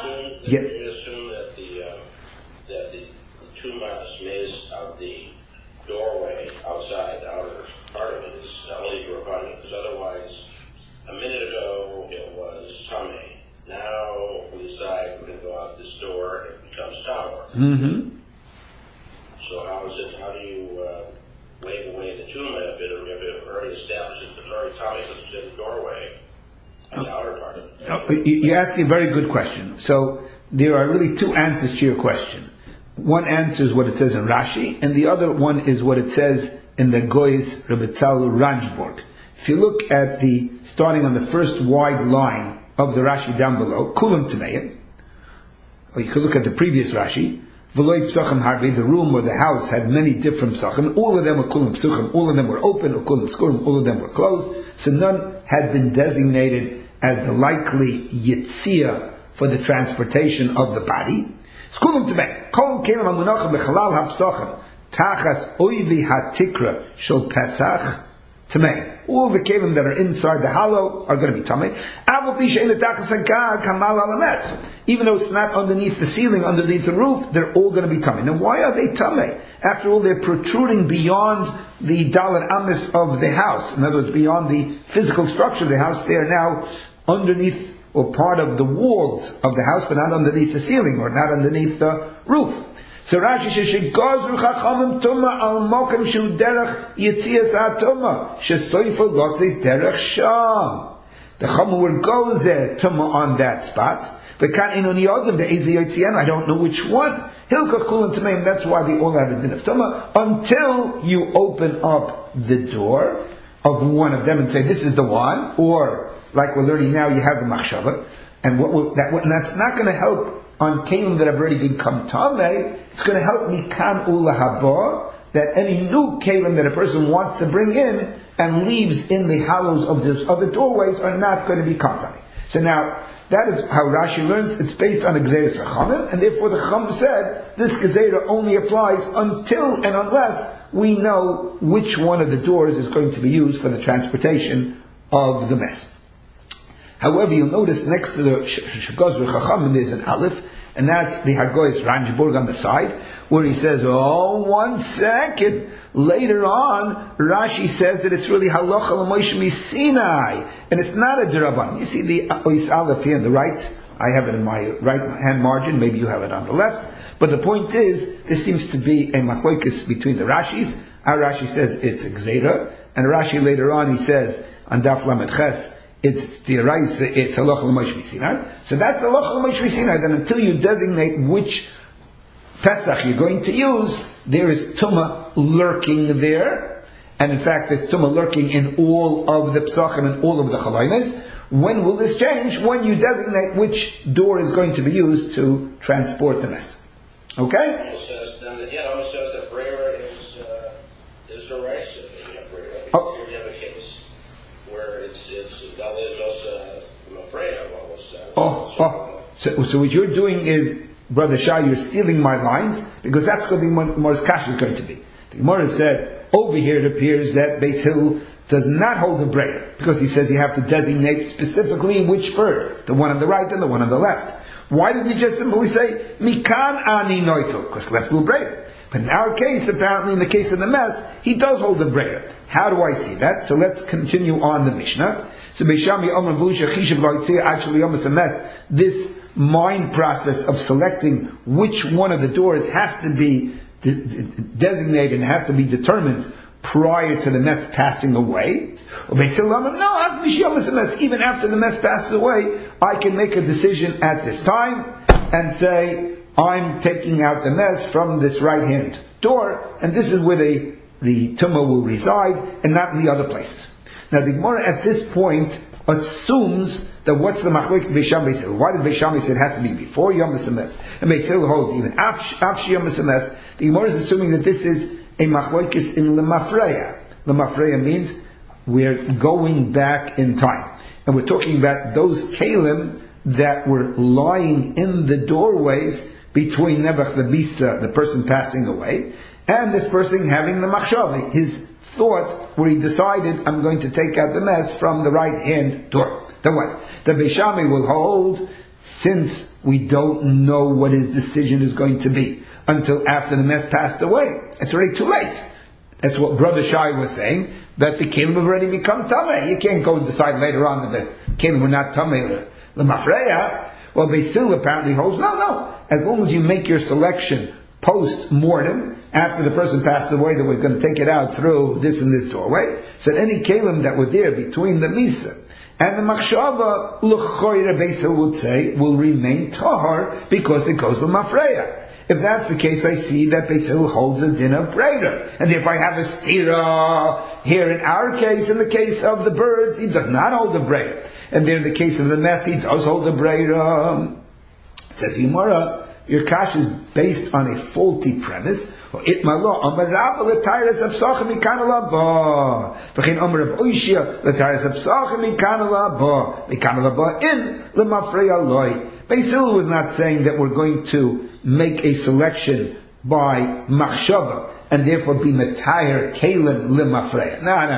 assume that the uh, that the tumas maze of the doorway outside, the outer part of it, is only for a button, because otherwise, a minute ago it was tamei. Now we decide we're going to go out this door and it becomes tower. Mm-hmm. So how is it? How do you uh, wave away the tuma if it if it already establishes the very tamei that's in the doorway? The outer part of it. Oh, you ask a very good question. So there are really two answers to your question. One answer is what it says in Rashi, and the other one is what it says in the Goy's Rebetzal Ranjborg. If you look at the, starting on the first wide line of the Rashi down below, Kulam Tameim, or you could look at the previous Rashi, V'loi Psachim Harbi, the room or the house had many different Psachim, all of them were Kulam Psuchim, all of them were open, or Kulam Skurim, all of them were closed, so none had been designated as the likely Yitzia for the transportation of the body. Kulam Tameim, Kol Kelim HaMunachim B'chalal HaPsachim, Tachas Oivi HaTikra Shol Pesach, tamei. All the kelim that are inside the hollow are going to be tamei. Even though it's not underneath the ceiling, underneath the roof, they're all going to be tamei. Now, why are they tamei? After all, they're protruding beyond the dalet amis of the house. In other words, beyond the physical structure of the house. They are now underneath or part of the walls of the house, but not underneath the ceiling or not underneath the roof. So Rashi says, "Shegazru chachamim tuma al mokem shu derech yitzias atuma shesoifa lotzis derech sham." The chacham word goes there tuma on that spot. But can't inoni odem the ezi yitzian. I don't know which one. Hilkach kulan tameim. That's why they all have a din of tuma until you open up the door of one of them and say, "This is the one," or like we're learning now, you have the machshava, and what will, that and that's not going to help on kelim that have already become tamei. It's going to help mikan ula haba, that any new kelim that a person wants to bring in and leaves in the hollows of those other doorways are not going to become tamei. So now that is how Rashi learns. It's based on Gezeirah Chachamim, and therefore the Chacham said this Gezeirah only applies until and unless we know which one of the doors is going to be used for the transportation of the mess. However, you'll notice next to the Shegazru Chachamim there's an Aleph, and that's the Hagoy's Ranjburg on the side, where he says, oh, one second. Later on, Rashi says that it's really Halacha L'Moshe Misinai, and it's not a Deraban. You see the Ois Aleph here on the right, I have it in my right hand margin, maybe you have it on the left, but the point is, there seems to be a machlokes between the Rashis. Our Rashi says it's a Gzeira, and Rashi later on he says, on Daf Lamed Ches, it's the Rais, it's Halacha L'Moshe Misinai. So that's Halacha L'Moshe Misinai. Then until you designate which Pesach you're going to use, there is Tumah lurking there. And in fact, there's Tumah lurking in all of the Pesachim and all of the Chalaynes. When will this change? When you designate which door is going to be used to transport the mess. Okay? It says, then the Yom says that Brera is, uh, is the Rais of the Brera. Oh. Here you have a case where it's, it's Dalit Mafreya. Oh, oh. So, so what you're doing is, Brother Shah, you're stealing my lines, because that's what the Gemara's Kash is going to be. The Gemara said, over here it appears that Beis Hill does not hold the Brera, because he says you have to designate specifically which bird, the one on the right and the one on the left. Why didn't he just simply say, Mikan ani noitel, because let's do Brera. But in our case, apparently in the case of the mess, he does hold the Brera. How do I see that? So let's continue on the Mishnah. So Beishami Omer Vusha Chishav Loitzia actually almost a mess. This mind process of selecting which one of the doors has to be de- de- designated and has to be determined prior to the mess passing away. No, even after the mess passes away, I can make a decision at this time and say, I'm taking out the mess from this right hand door, and this is where the, the tumah will reside, and not in the other places. Now the Gemara at this point assumes that what's the machlokes Beis Shammai Beis Hillel? Why does Beis Shammai say it has to be before Yom HaSemes? And Beis Hillel holds even after Yom HaSemes. The Gemara is assuming that this is a machlokes in Lemafreya. Lemafreya means we're going back in time, and we're talking about those kelim that were lying in the doorways between Nebuch the Bisa, the person passing away, and this person having the machshav, his thought where he decided, I'm going to take out the mess from the right hand door. Then what? The Beis Shammai will hold, since we don't know what his decision is going to be until after the mess passed away, it's already too late. That's what Brother Shai was saying, that the kelim have already become tamei. You can't go and decide later on that the kelim were not tamei. The mafreya, well, Beis Hillel apparently holds, no, no. As long as you make your selection post-mortem, after the person passes away, that we're going to take it out through this and this doorway, so that any kelim that were there between the misa and the machshava, l'choyre Beis Hillel would say, will remain tahar, because it goes to mafreya. If that's the case, I see that Beis Hillel holds a din of breder. And if I have a stira here in our case, in the case of the birds, he does not hold the breder. And there in the case of the mess, he does hold the breder. Says Gemara, your kash is based on a faulty premise. It malo amarav l'tayres absachim mikanala ba. V'chein amarav oishia l'tayres absachim mikanala ba. Mikanala ba in l'mafreya loy. Beis Hillel was not saying that we're going to make a selection by machshava and therefore be metayr kelim l'mafreya. No, no, no.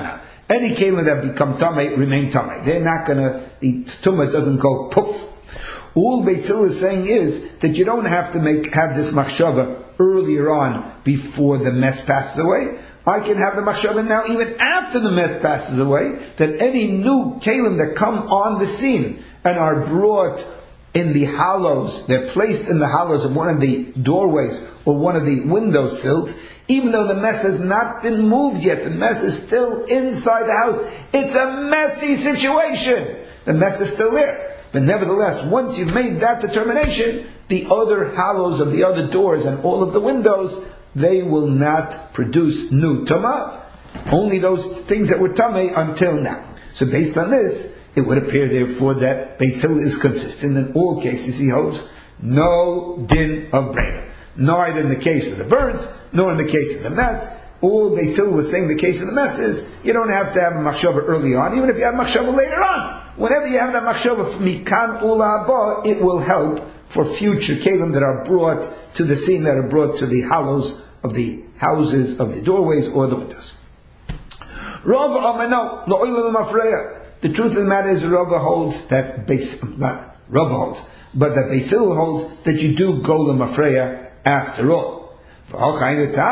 Any kelim that become tamei remain tamei. They're not gonna, the tumah doesn't go poof. All Beis Hillel is saying is that you don't have to make, have this machshava earlier on before the mess passes away. I can have the machshava now even after the mess passes away, that any new kelim that come on the scene and are brought in the hollows, they're placed in the hollows of one of the doorways or one of the window sills, even though the mess has not been moved yet, the mess is still inside the house. It's a messy situation. The mess is still there. But nevertheless, once you've made that determination, the other hollows of the other doors and all of the windows, they will not produce new tumah. Only those things that were tamei until now. So based on this, it would appear therefore that Beis Hillel is consistent in all cases. He holds no din of breira. Neither in the case of the birds, nor in the case of the mess. All Beis Hillel was saying the case of the mess is, you don't have to have a machshava early on, even if you have machshava later on. Whenever you have that machshava mikan ula haba, it will help for future kelim that are brought to the scene, that are brought to the hollows of the houses, of the doorways or the windows. Rav Amano, lo'olam mafreya. The truth of the matter is, Rav holds that Beis, not Rav holds, but that Beis Hillel holds that you do go lemafreya after all. But what,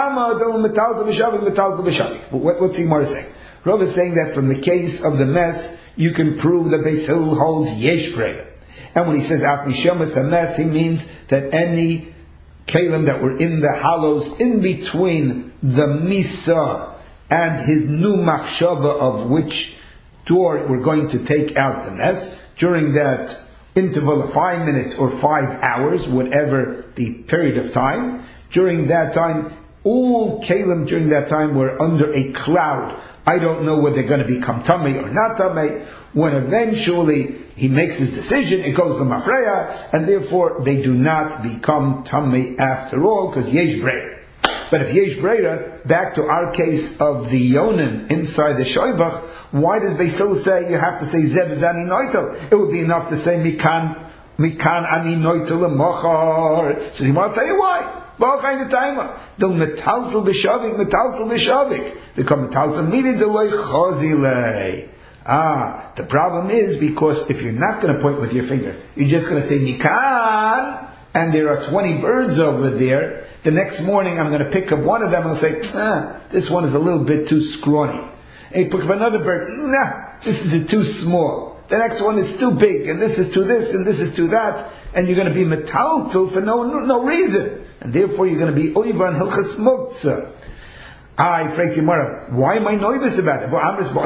what's the Gemara saying? Rav is saying that from the case of the mess, you can prove that Beis Hillel holds yesh breira. And when he says af mishamas a mess, he means that any kelim that were in the hollows in between the misa and his new machshava of which door we're going to take out the mess, during that interval of five minutes or five hours, whatever the period of time, during that time, all kelim during that time were under a cloud. I don't know whether they're going to become tamei or not tamei. When eventually he makes his decision, it goes to mafreya, and therefore they do not become tamei after all, because yesh breira. But if yesh breira, back to our case of the yonim inside the shoivach, why does Beis Hillel say you have to say zev zani noitel? It would be enough to say mikan mikan ani noitel lemochar. So he wants to tell you why. Ba'al time. The metaltel b'shavik, metaltel b'shavik. They come metaltel midi deloi chazilei. Ah, the problem is because if you're not going to point with your finger, you're just going to say mikan, and there are twenty birds over there. The next morning I'm going to pick up one of them and say, ah, this one is a little bit too scrawny. And you pick up another bird, nah, this is too small. The next one is too big, and this is too this, and this is too that, and you're going to be metaltel for no, no no reason. And therefore you're going to be oivan hilchas muktzah. I frag Gemara, why am I nervous about it?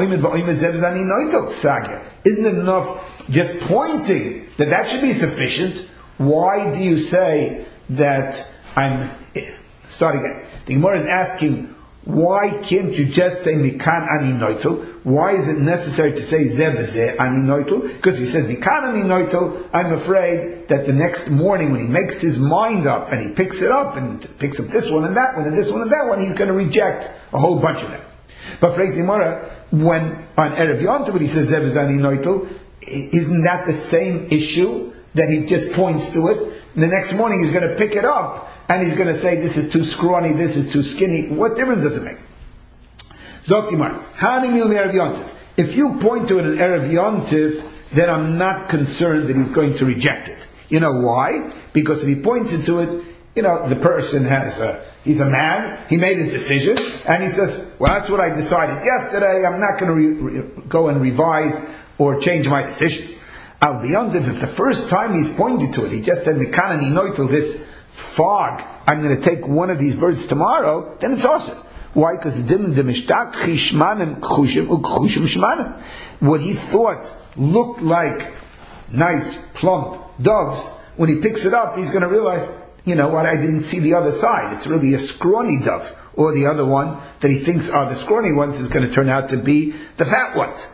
Isn't it enough just pointing that that should be sufficient? Why do you say that I'm... Start again. The Gemara is asking, why can't you just say mikan ani noitel? Why is it necessary to say zeh v'zeh ani noitel? Because he says mikan ani noitel, I'm afraid that the next morning when he makes his mind up and he picks it up and picks up this one and that one and this one and that one, he's going to reject a whole bunch of them. But for Gemara, when on Erev Yom Tov he says zeh v'zeh ani noitel, isn't that the same issue that he just points to it? And the next morning he's going to pick it up and he's going to say, this is too scrawny, this is too skinny. What difference does it make? Zokimar, Hanimil Erev Yontif. If you point to it in Erev Yontif, then I'm not concerned that he's going to reject it. You know why? Because if he pointed to it, you know, the person has a, he's a man, he made his decision, and he says, well, that's what I decided yesterday, I'm not going to re- re- go and revise or change my decision. Al B'Yontif, if the first time he's pointed to it, he just said, Mikan ani noitel, this fog, I'm going to take one of these birds tomorrow, then it's awesome. Why? Because what he thought looked like nice, plump doves, when he picks it up, he's going to realize, you know what, I didn't see the other side. It's really a scrawny dove. Or the other one that he thinks are the scrawny ones is going to turn out to be the fat ones.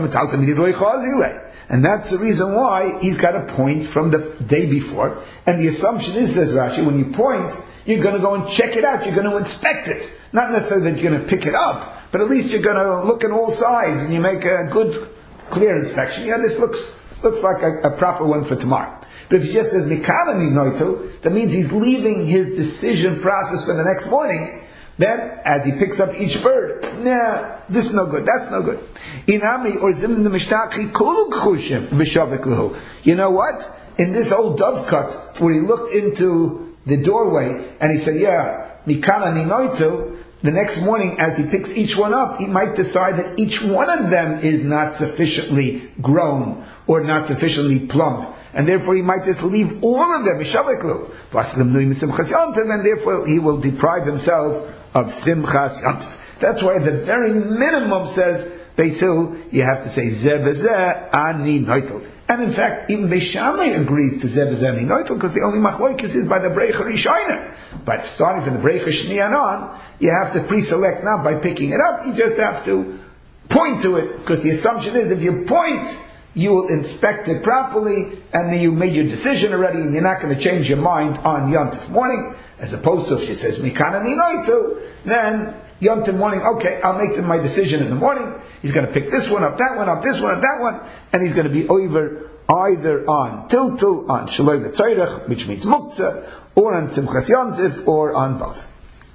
And that's the reason why he's got a point from the day before. And the assumption is, says Rashi, when you point, you're going to go and check it out. You're going to inspect it. Not necessarily that you're going to pick it up, but at least you're going to look at all sides and you make a good, clear inspection. Yeah, this looks looks like a, a proper one for tomorrow. But if he just says Mikan ani noitel, that means he's leaving his decision process for the next morning Then, as he picks up each bird, nah, this is no good, that's no good. Inami or zim the mishtaki kul khushim v'shavik lahu. You know what? In this old dovecot, where he looked into the doorway and he said, yeah, mikana ninoitu, the next morning as he picks each one up, he might decide that each one of them is not sufficiently grown or not sufficiently plump. And therefore he might just leave all of them, and therefore he will deprive himself of simchas yantif. That's why the very minimum says, Beis Hillel, you have to say, zeh v'zeh ani noitel. And in fact, even Beis Shammai agrees to zeh v'zeh ani noitel, because the only machlokes is by the Breicha Rishonim. But starting from the Breicha Shniyan on, you have to pre-select not by picking it up, you just have to point to it, because the assumption is if you point, you will inspect it properly, and then you made your decision already, and you're not going to change your mind on Yom Tov morning, as opposed to if she says, Mikana Ninoitu, then Yom Tov morning, okay, I'll make my decision in the morning, he's going to pick this one up, that one up, this one up, that one, and he's going to be over either on Tiltul, on Shaloi L'Tzairach, which means Muktzah, or on Simchas Yom Tov, or on both.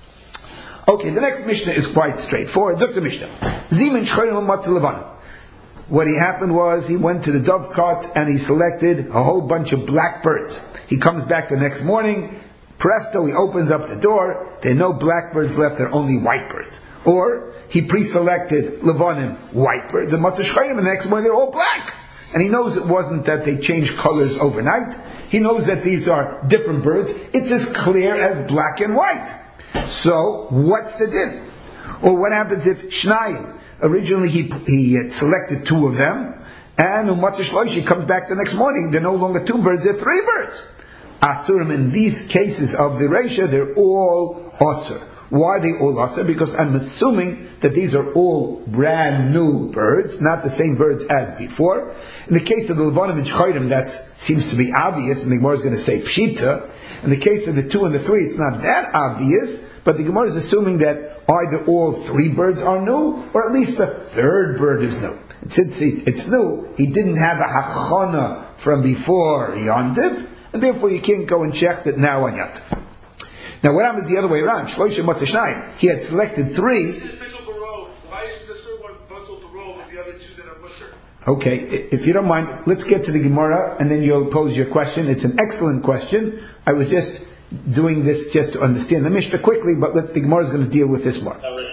Okay, the next Mishnah is quite straightforward. Zok the Mishnah. Zimin Shchorim Matzah Levanim. What he happened was, he went to the dovecot and he selected a whole bunch of black birds. He comes back the next morning, presto, he opens up the door, there are no black birds left, there are only white birds. Or, he pre-selected Levanim, white birds, and Matzah Shchorim, and the next morning they're all black. And he knows it wasn't that they changed colors overnight, he knows that these are different birds, it's as clear as black and white. So, what's the din? Or what happens if Shnayim, originally he he had selected two of them, and Umatzah Shloshi comes back the next morning, they're no longer two birds, they're three birds. Asurim, in these cases of the Reisha, they're all Asur. Why are they all Asur? Because I'm assuming that these are all brand new birds, not the same birds as before. In the case of the Levanim and Shchorim, that seems to be obvious, and the Gemara is going to say Pshita. In the case of the two and the three, it's not that obvious, but the Gemara is assuming that either all three birds are new, or at least the third bird is new. And since it's new, he didn't have a hachana from before Yom Tov, and therefore you can't go and check that now on Yom Tov. Now what happens the other way around? Shloshim Matzah Shnayim. He had selected three. Why is the third one Batzal Barov with the other two that are Musher? Okay, if you don't mind, let's get to the Gemara, and then you'll pose your question. It's an excellent question. I was just doing this just to understand the Mishnah quickly, but let, the Gemara is going to deal with this more.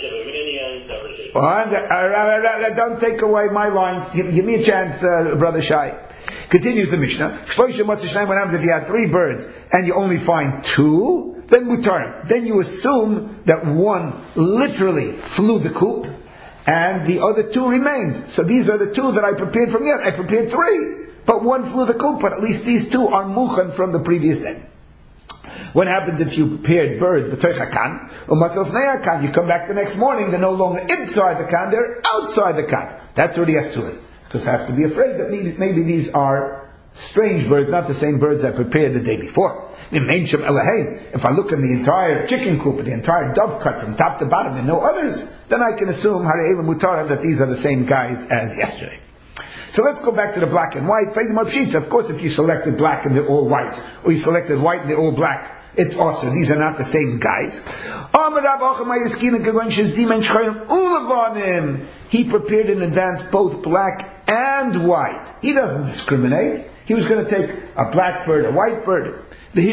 Don't take away my lines. Give, give me a chance, uh, Brother Shai. Continues the Mishnah. What happens if you had three birds and you only find two? Then mutar. Then you assume that one literally flew the coop and the other two remained. So these are the two that I prepared from yet. I prepared three, but one flew the coop, but at least these two are muchan from the previous day. What happens if you prepared birds, you come back the next morning, they're no longer inside the kan, they're outside the kan. That's already asur. Because I have to be afraid that maybe, maybe these are strange birds, not the same birds I prepared the day before. If I look in the entire chicken coop, the entire dove cut from top to bottom, and no others, then I can assume that these are the same guys as yesterday. So let's go back to the black and white. Of course, if you selected black and they're all white, or you selected white and they're all black, it's also, these are not the same guys. He prepared in advance both black and white. He doesn't discriminate. He was going to take a black bird, a white bird.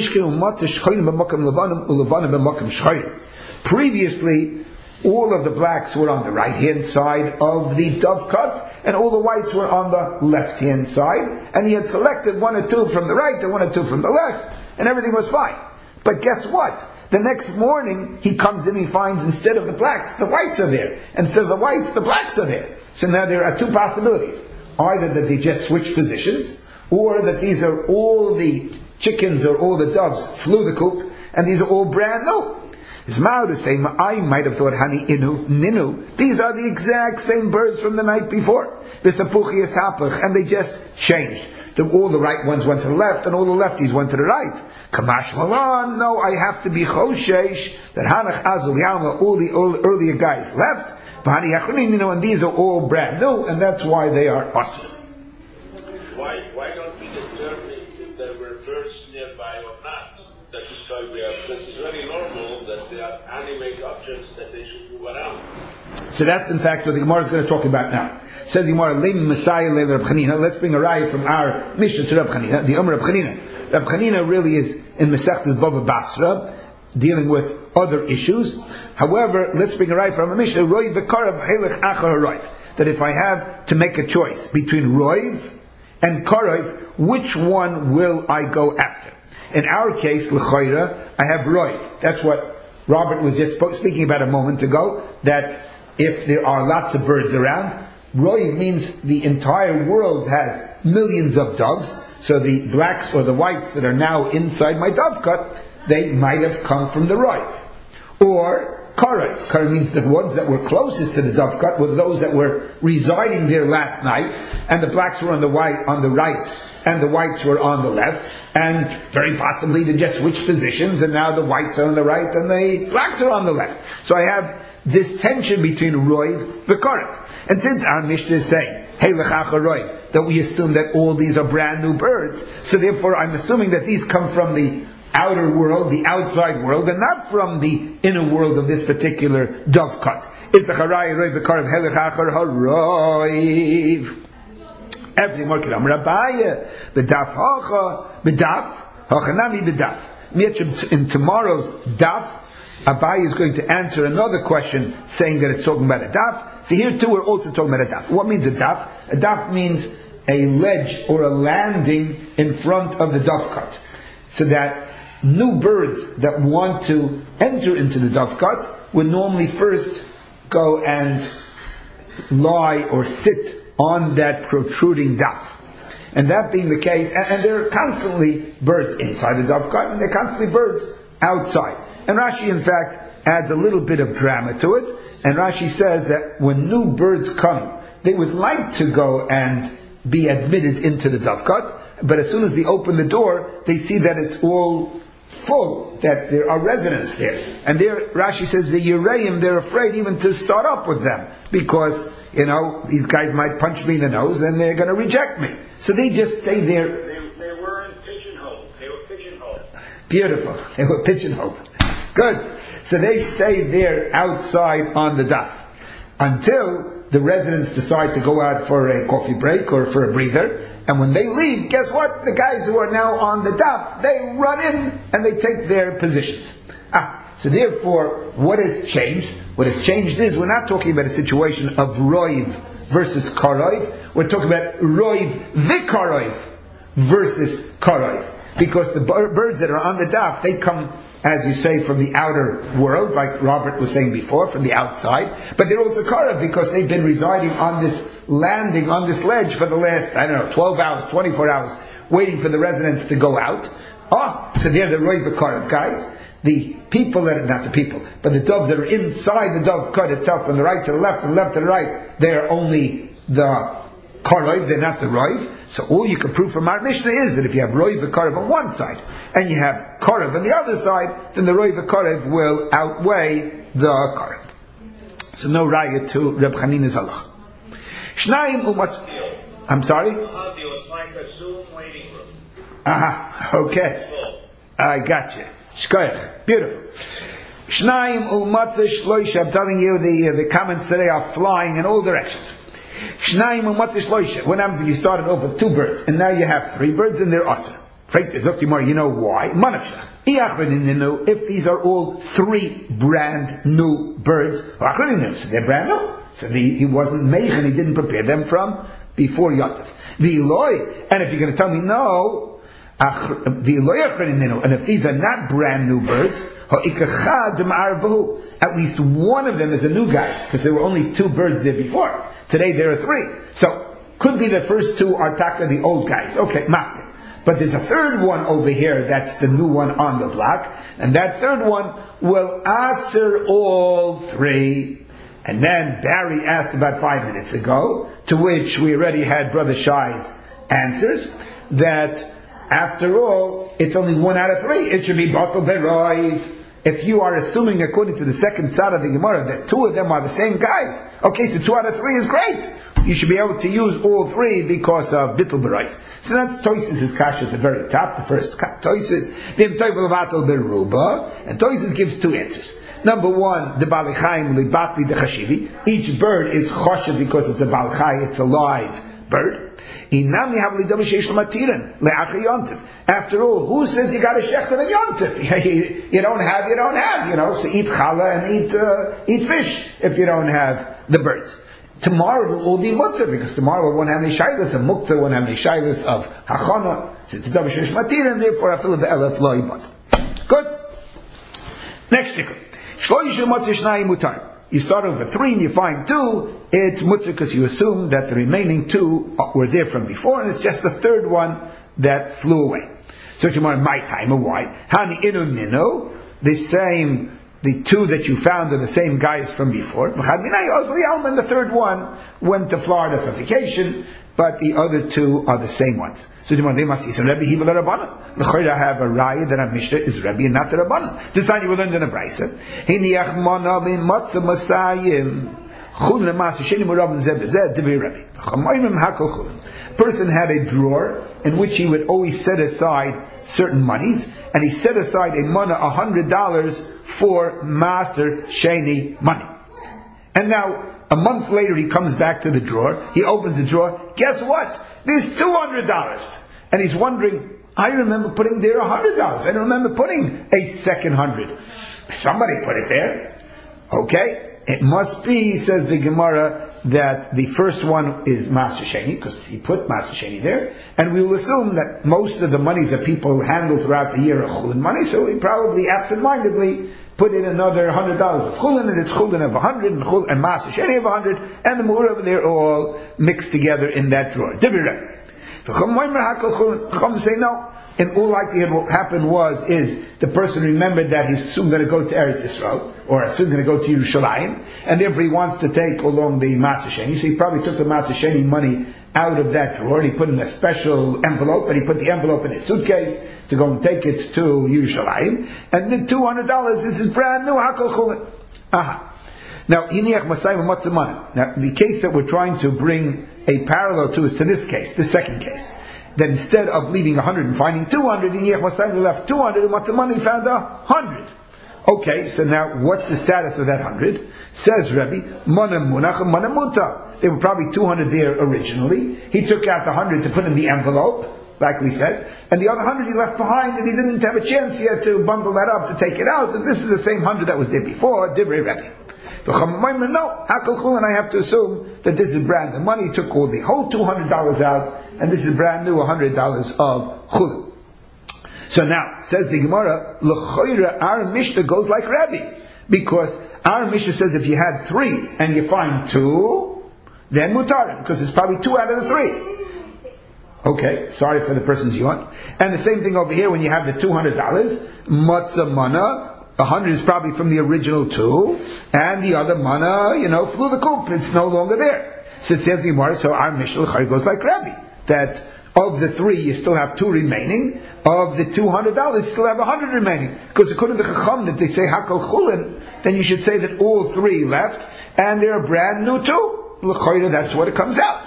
Previously, all of the blacks were on the right hand side of the dovecot, and all the whites were on the left hand side, and he had selected one or two from the right and one or two from the left, and everything was fine. But guess what? The next morning, he comes in and he finds instead of the blacks, the whites are there. And instead of the whites, the blacks are there. So now there are two possibilities. Either that they just switch positions, or that these are all the chickens or all the doves flew the coop, and these are all brand new. His mouth is saying, I might have thought, Hani inu, ninu. These are the exact same birds from the night before. And they just changed. All the right ones went to the left, and all the lefties went to the right. Kamash Malan, no, I have to be Choshesh, that Hanach Azul Yama, all the earlier guys left, and these are all brand new, and that's why they are awesome. Why, why don't we determine if there were birds nearby or not? That is why like we have, this is very normal that they are animate objects that they should move around. So that's in fact what the Gemara is going to talk about now. Says the Gemara, Lim Messiah Le Reb Chanina. Let's bring a raya from our Mishnah to Reb Chanina. The Omer Reb Chanina. Reb Chanina really is in Masechtas Bava Basra, dealing with other issues. However, let's bring a raya from a Mishnah, Roiv v'Karav Helech Achar Roiv. That if I have to make a choice between Roiv and Karav, which one will I go after? In our case, L'chayra, I have Roiv. That's what Robert was just speaking about a moment ago, that if there are lots of birds around, Roiv means the entire world has millions of doves, so the blacks or the whites that are now inside my dovecote, they might have come from the Roiv. Or Karav. Karav means the ones that were closest to the dovecote were those that were residing there last night, and the blacks were on the white, on the right, and the whites were on the left, and very possibly they just switched positions, and now the whites are on the right and the blacks are on the left. So I have this tension between Roiv and Karav. And since our Mishnah is saying, Hey L'chacha Roiv, that we assume that all these are brand new birds, so therefore I'm assuming that these come from the outer world, the outside world, and not from the inner world of this particular dovecote. Is the Charai Roiv v'Karav Hey L'chacha Roiv. Everything more Kiram Rabaya, B'daf Hacha, B'daf, Hachanami B'daf. In tomorrow's daf, Abai is going to answer another question saying that it's talking about a daf. See, here too we're also talking about a daf. What means a daf? A daf means a ledge or a landing in front of the dovecote. So that new birds that want to enter into the dovecote would normally first go and lie or sit on that protruding daf. And that being the case, and, and there are constantly birds inside the dovecote, and there are constantly birds outside. And Rashi, in fact, adds a little bit of drama to it. And Rashi says that when new birds come, they would like to go and be admitted into the dovecote, but as soon as they open the door, they see that it's all full, that there are residents there. And there, Rashi says, the Yereim, they're afraid even to start up with them, because, you know, these guys might punch me in the nose and they're going to reject me. So they just stay there. They, they weren't pigeonholed. They were pigeonholed. Beautiful. They were pigeonholed. Good. So they stay there outside on the daf until the residents decide to go out for a coffee break or for a breather. And when they leave, guess what? The guys who are now on the daf, they run in and they take their positions. Ah, so therefore, what has changed? What has changed is we're not talking about a situation of Roiv versus Karav. We're talking about Roiv v'Karav versus Karav. Because the birds that are on the daf, they come, as you say, from the outer world, like Robert was saying before, from the outside. But they're also Karav because they've been residing on this landing, on this ledge for the last, I don't know, twelve hours, twenty-four hours, waiting for the residents to go out. Oh, so they're the Roiv v'Karav guys. The people that are, not the people, but the doves that are inside the dovecote itself, from the right to the left, and left to the right, they're only the Karav, they're not the Roiv. So all you can prove from our Mishnah is that if you have Roiv v'Karav on one side, and you have Karav on the other side, then the Roiv v'Karav will outweigh the Karav. So no raya to Reb Chanina's halach. Shnayim umat. I'm sorry? It's like a Zoom waiting room. Aha, okay. I got you. Shkoyach. Beautiful. Shnayim umatzah shloisha. I'm telling you, the, the comments today are flying in all directions. Shnayim umatzah shloisha. What happens if you started off with two birds, and now you have three birds, and they're asur? You know why? Manavsha. If these are all three brand new birds, so they're brand new. So the, he wasn't made and he didn't prepare them from before Yotav. And if you're going to tell me no, and if these are not brand new birds, at least one of them is a new guy, because there were only two birds there before. Today there are three. So, could be the first two are taka, the old guys. Okay, master. But there's a third one over here, that's the new one on the block, and that third one will answer all three. And then Barry asked about five minutes ago, to which we already had Brother Shai's answers, that after all, it's only one out of three. It should be Batal Beroiv. If you are assuming, according to the second side of the Gemara, that two of them are the same guys, okay, so two out of three is great. you should be able to use all three because of bittul b'rayt. So that's Toises' kasha at the very top, the first Toises. V'im toivel vatel beruba, and Toises gives two answers. Number one, the balichaim libatli the chashivi. Each bird is choshev because it's a balchai, it's a live bird. After all, who says you got a shechter and yontif? You don't have, you don't have, you know. So eat challah and eat uh, eat fish if you don't have the birds. Tomorrow will all be mutter because tomorrow we won't have any shaylas of muktzah, won't have any shaylas of hachana. So it's a davar sheish matirin, therefore after the elef lo yibot. Good. Next sticker. Shloishu matzah shnayim mutar. You start over three and you find two, it's mutter because you assume that the remaining two were there from before, and it's just the third one that flew away. So tomorrow, my time, or why? Hani inu nino, the same, the two that you found are the same guys from before. And the third one went to Florida for vacation, but the other two are the same ones. So tomorrow they must see. So Rebbe Hiva Rabbanan. L'chayra have a raya that our Mishnah is Rebbe and not the Rabbanan. This time you will learn in a brayso. Hiniach mana b'matzah masayim. Chulin l'masu sheni m'rabban zeh b'zeh d'vei Rebbe. Chamayim hakol chulin. Person had a drawer in which he would always set aside certain monies, and he set aside a mana a hundred dollars for maser sheni money. And now a month later he comes back to the drawer. He opens the drawer. Guess what? There's two hundred dollars. And he's wondering, I remember putting there one hundred dollars. I don't remember putting a second hundred. Somebody put it there. Okay. It must be, says the Gemara, that the first one is Maser Sheni, because he put Maser Sheni there. And we will assume that most of the monies that people handle throughout the year are Chulin money, so he probably absent-mindedly put in another one hundred dollars of Chulin, and it's Chulin of one hundred, and, Chulin, and Maser Sheni of one hundred, and the Mura, they're all mixed together in that drawer. Dibirah. Chum say no. In all likelihood, what happened was, is the person remembered that he's soon going to go to Eretz Yisrael, or soon going to go to Yerushalayim, and therefore he wants to take along the Maser Sheni. So he probably took the Maser Sheni money out of that drawer, and he put it in a special envelope, and he put the envelope in his suitcase to go and take it to Yerushalayim. And the two hundred dollars is his brand new Hakol Chulin. Aha. Now, Hiniach Masayim Matzamana. Now, the case that we're trying to bring a parallel to is to this case, the second case. That instead of leaving one hundred and finding two hundred, Hiniach Masayim left two hundred, and Matzamana he found one hundred. Okay, so now what's the status of that one hundred? Says Rebbe, Mana Munach, Mana Muta. There were probably two hundred there originally. He took out the one hundred to put in the envelope, like we said, and the other one hundred he left behind, and he didn't have a chance yet to bundle that up, to take it out, and this is the same one hundred that was there before, Divrei Rebbe. No, Hakol Chulin, I have to assume that this is brand new money. He took all the whole two hundred dollars out, and this is brand new one hundred dollars of Chulin. So now, says the Gemara, L'choira, our Mishnah goes like Rabbi, because our Mishnah says if you had three, and you find two, then mutarim, because it's probably two out of the three. Okay, sorry for the person's yawn. And the same thing over here, when you have the two hundred dollars, matzah mana, a hundred is probably from the original two, and the other mana, you know, flew the coop. It's no longer there. So it says the Gemara, so our Mishnah goes like Rabbi, that of the three, you still have two remaining. Of the two hundred dollars, you still have a hundred remaining. Because according to the Chacham, that they say Hakol Chulin, then you should say that all three left, and they're brand new too. L'choira, that's what it comes out.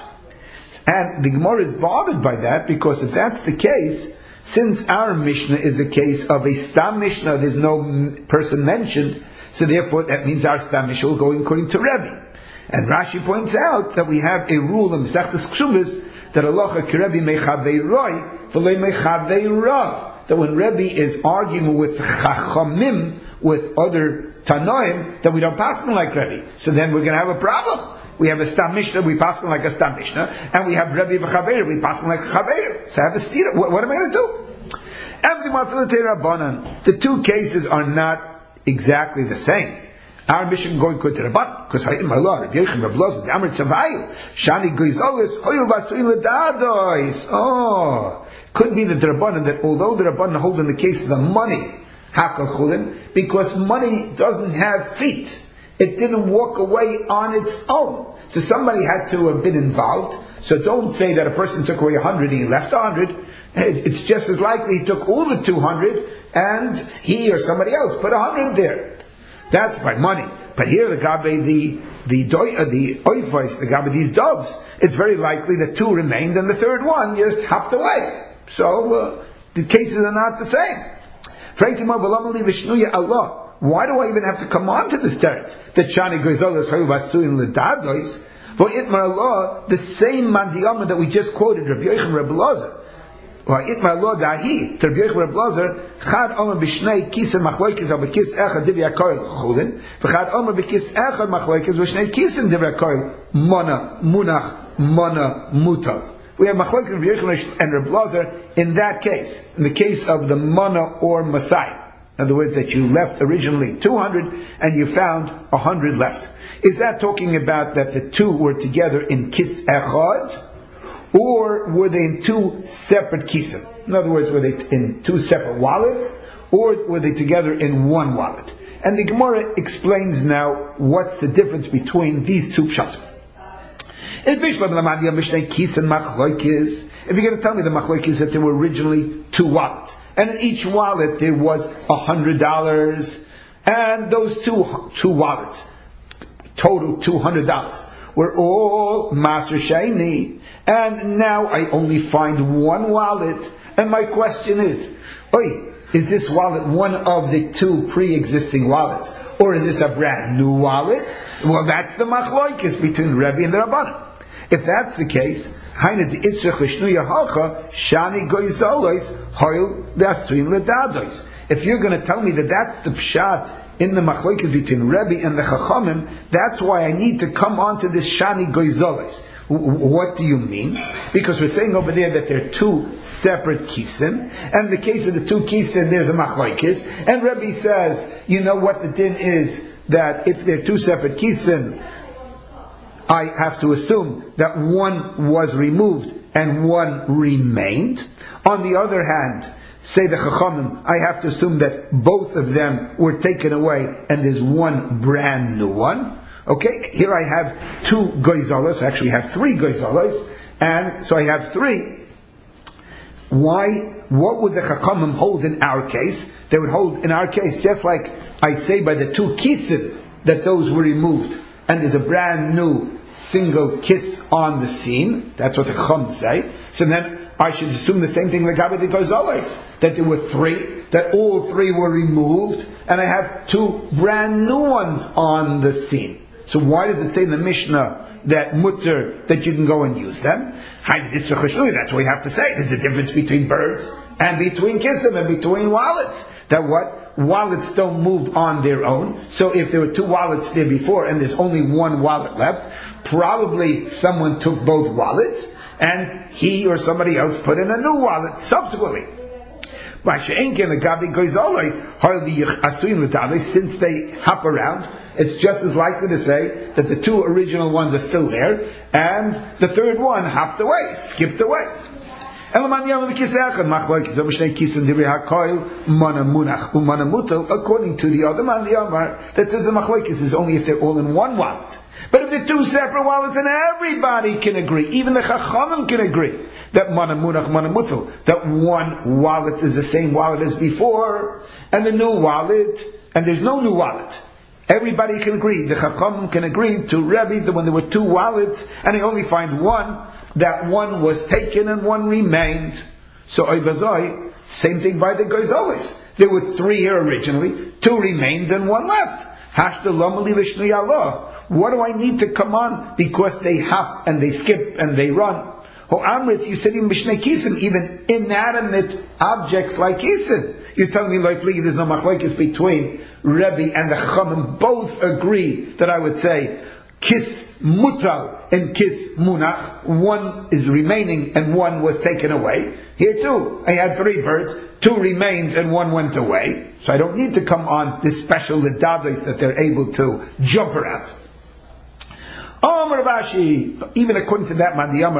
And the Gemara is bothered by that, because if that's the case, since our Mishnah is a case of a Stam Mishnah, there's no person mentioned, so therefore that means our Stam Mishnah will go according to Rebbe. And Rashi points out that we have a rule in Mesechtes Ksubas that Allah Rebbe mechavei roi, v'lei mechavei rav. That when Rebbe is arguing with Chachamim, with other Tanoim, that we don't pass them like Rebbe. So then we're going to have a problem. We have a Stam Mishnah, we pass them like a Stam Mishnah, and we have Rebbe v'chaveir, we pass them like a chaveir. So I have a stira. What, what am I going to do? The two cases are not exactly the same. Our mission going to the Rabban, because Hayim Allah, Rabbi Yechim, Rabbi Loz, the Amr Tavayu, Shani Goizolis, Hoyul Basuil Dadois. Oh, could be that the Rabban, that although the Rabban hold in the case of the money, Hakol Chulin, because money doesn't have feet. It didn't walk away on its own. So somebody had to have been involved. So don't say that a person took away a hundred and he left a hundred. It's just as likely he took all the two hundred and he or somebody else put a hundred there. That's by money. But here the gabe the the doi, uh, the oifos, the gabe these doves, it's very likely that two remained and the third one just hopped away. So uh, the cases are not the same. Why do I even have to come on to this teretz? That Shani Goizolos Hayu Basuin Ledadois for Itmar Allah, the same mandiyama that we just quoted, Rabbi Yochanan Rabbi Lazar. Or Itmar Allah Dahi, Rabbi Yochanan Rabbi Lazar, Chad Omer B'Shnei Kisen Machloikis Al B'Kis Echad Divrei HaKoil Chulin, V'Chad Omer B'Kis Echad Machloikis V'Shnei Kisen Divrei HaKoil Mona Munach Mona Mutal. We have Machloikis Rabbi Yochanan and Rabbi Lazar in that case, in the case of the Mana or Masai. In other words, that you left originally two hundred and you found one hundred left. Is that talking about that the two were together in Kis Echad? Or were they in two separate kisim? In other words, were they in two separate wallets? Or were they together in one wallet? And the Gemara explains now what's the difference between these two pshatim. If you're going to tell me the machloik is that there were originally two wallets, and in each wallet there was a hundred dollars, and those two two wallets, total two hundred dollars, were all Maser Sheni, and now I only find one wallet, and my question is, Oi, is this wallet one of the two pre-existing wallets, or is this a brand new wallet? Well, that's the machloikis between Rebbe and the Rabbanan. If that's the case, if you're going to tell me that that's the pshat in the machlokes between Rebbe and the Chachamim, that's why I need to come on to this shani goizoles. What do you mean? Because we're saying over there that there are two separate kisim, and in the case of the two kisim, there's a machlokes, and Rebbe says, you know what the din is, that if they're two separate kisim, I have to assume that one was removed and one remained. On the other hand, say the Chachamim, I have to assume that both of them were taken away and there's one brand new one. Okay, here I have two goizalos, I actually have three goizalos, and so I have three. Why, what would the Chachamim hold in our case? They would hold in our case, just like I say by the two kisim, that those were removed, and there's a brand new single kiss on the scene. That's what the Chum say. So then I should assume the same thing like Gabi goes always, that there were three, that all three were removed, and I have two brand new ones on the scene. So why does it say in the Mishnah that mutter, that you can go and use them? That's what we have to say. There's a difference between birds and between kissim and between wallets. That what? Wallets don't move on their own. So if there were two wallets there before and there's only one wallet left, probably someone took both wallets and he or somebody else put in a new wallet subsequently. Since they hop around, it's just as likely to say that the two original ones are still there and the third one hopped away, skipped away. According to the other man, the Amar, that says the machlokes is only if they're all in one wallet. But if they're two separate wallets, then everybody can agree, even the Chachamim can agree, that mana munach, mana mutal, that one wallet is the same wallet as before, and the new wallet, and there's no new wallet. Everybody can agree. The Chachamim can agree to Rebbe that when there were two wallets, and they only find one, that one was taken and one remained. So Oibazoi, same thing by the Goizolis. There were three here originally, two remained and one left. What do I need to come on? Because they hop and they skip and they run. Ho Amris, you said in Mishnei Kisim, even inanimate objects like Kisim. You're telling me like there's no machlokes between Rebbe and the Chachamim. Both agree that I would say Kis mutal and kis munach. One is remaining and one was taken away. Here too, I had three birds, two remained and one went away. So I don't need to come on this special ledavos that they're able to jump around. Oh, Rabashi, even according to that,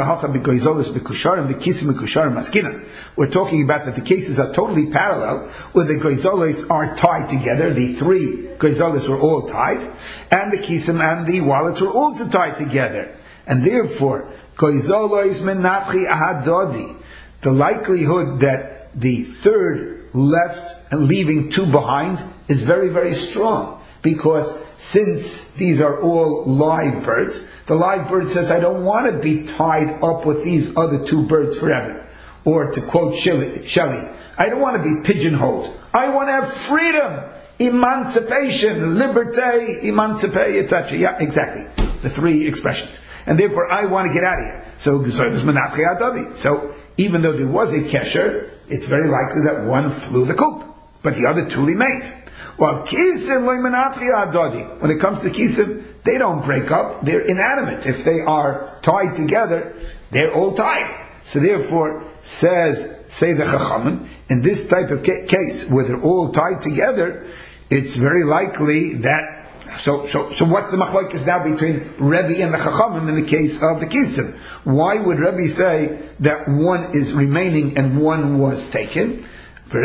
we're talking about that the cases are totally parallel, where the goizolos are tied together, the three goizolos were all tied, and the kisim and the wallets were also tied together. And therefore, goizolos menafchi ahadodi, the likelihood that the third left and leaving two behind is very, very strong. because since these are all live birds, the live bird says, I don't want to be tied up with these other two birds forever. Or to quote Shelley, I don't want to be pigeonholed. I want to have freedom, emancipation, liberté, emancipé, et cetera. Yeah, exactly. The three expressions. And therefore, I want to get out of here. So, so even though there was a kesher, it's very likely that one flew the coop, but the other two remained. While kisim adodi, when it comes to kisim, they don't break up; they're inanimate. If they are tied together, they're all tied. So therefore, says say the Chachamim, in this type of ca- case where they're all tied together, it's very likely that. So, so, so what's the machlokes now between Rebbe and the Chachamim in the case of the kisim? Why would Rebbe say that one is remaining and one was taken? In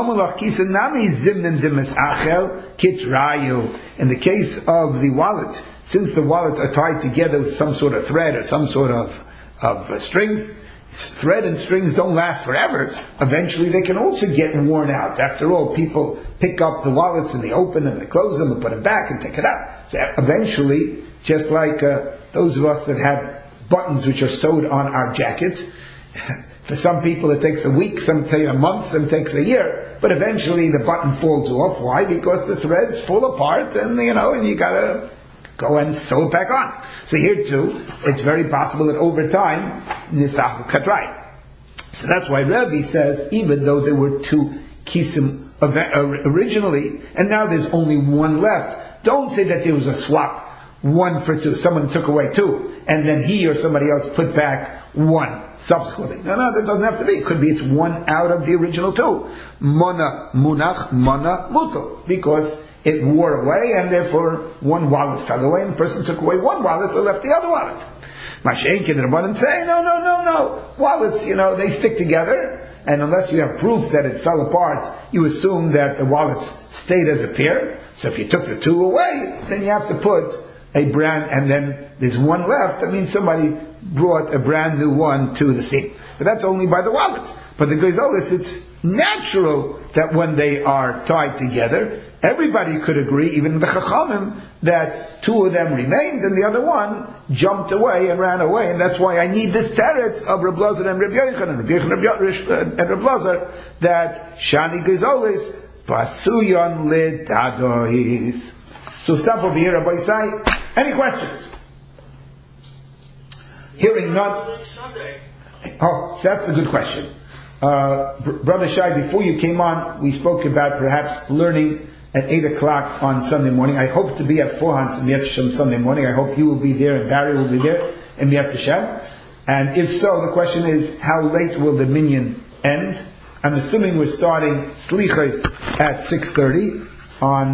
the case of the wallets, since the wallets are tied together with some sort of thread or some sort of, of uh, strings, thread and strings don't last forever. Eventually they can also get worn out. After all, people pick up the wallets and they open them, they close them and put them back and take it out. So eventually, just like uh, those of us that have buttons which are sewed on our jackets, for some people it takes a week, some take a month, some takes a year, but eventually the button falls off. Why? Because the threads fall apart and, you know, and you gotta go and sew it back on. So here too, it's very possible that over time, nisach katrai. So that's why Rebbe says, even though there were two kisim originally, and now there's only one left, don't say that there was a swap, one for two. Someone took away two, and then he or somebody else put back one subsequently. No, no, that doesn't have to be. It could be it's one out of the original two. Mona munach, mona mutal. Because it wore away, and therefore one wallet fell away, and the person took away one wallet, but left the other wallet. Mashenkin and Rabbanan say, no, no, no, no. Wallets, you know, they stick together, and unless you have proof that it fell apart, you assume that the wallets stayed as a pair. So if you took the two away, then you have to put a brand, and then there's one left. That means somebody brought a brand new one to the scene. But that's only by the wallets. But the Gozolis, it's natural that when they are tied together, everybody could agree, even the Chachamim, that two of them remained and the other one jumped away and ran away. And that's why I need this teretz of Reb Lazar and Reb Yochanan and Reb Yochanan and Reb Lazar, that Shani Gozolis, Basuyon Ledadois. So stop over here, Rabbi Isai. Any questions? Hearing none. Oh, so that's a good question. Uh, Brother Shai, before you came on, we spoke about perhaps learning at eight o'clock on Sunday morning. I hope to be at Fohans in Miat Hashem Sunday morning. I hope you will be there and Barry will be there in Miat Hashem. And if so, the question is, how late will the minyan end? I'm assuming we're starting Slichos at six thirty on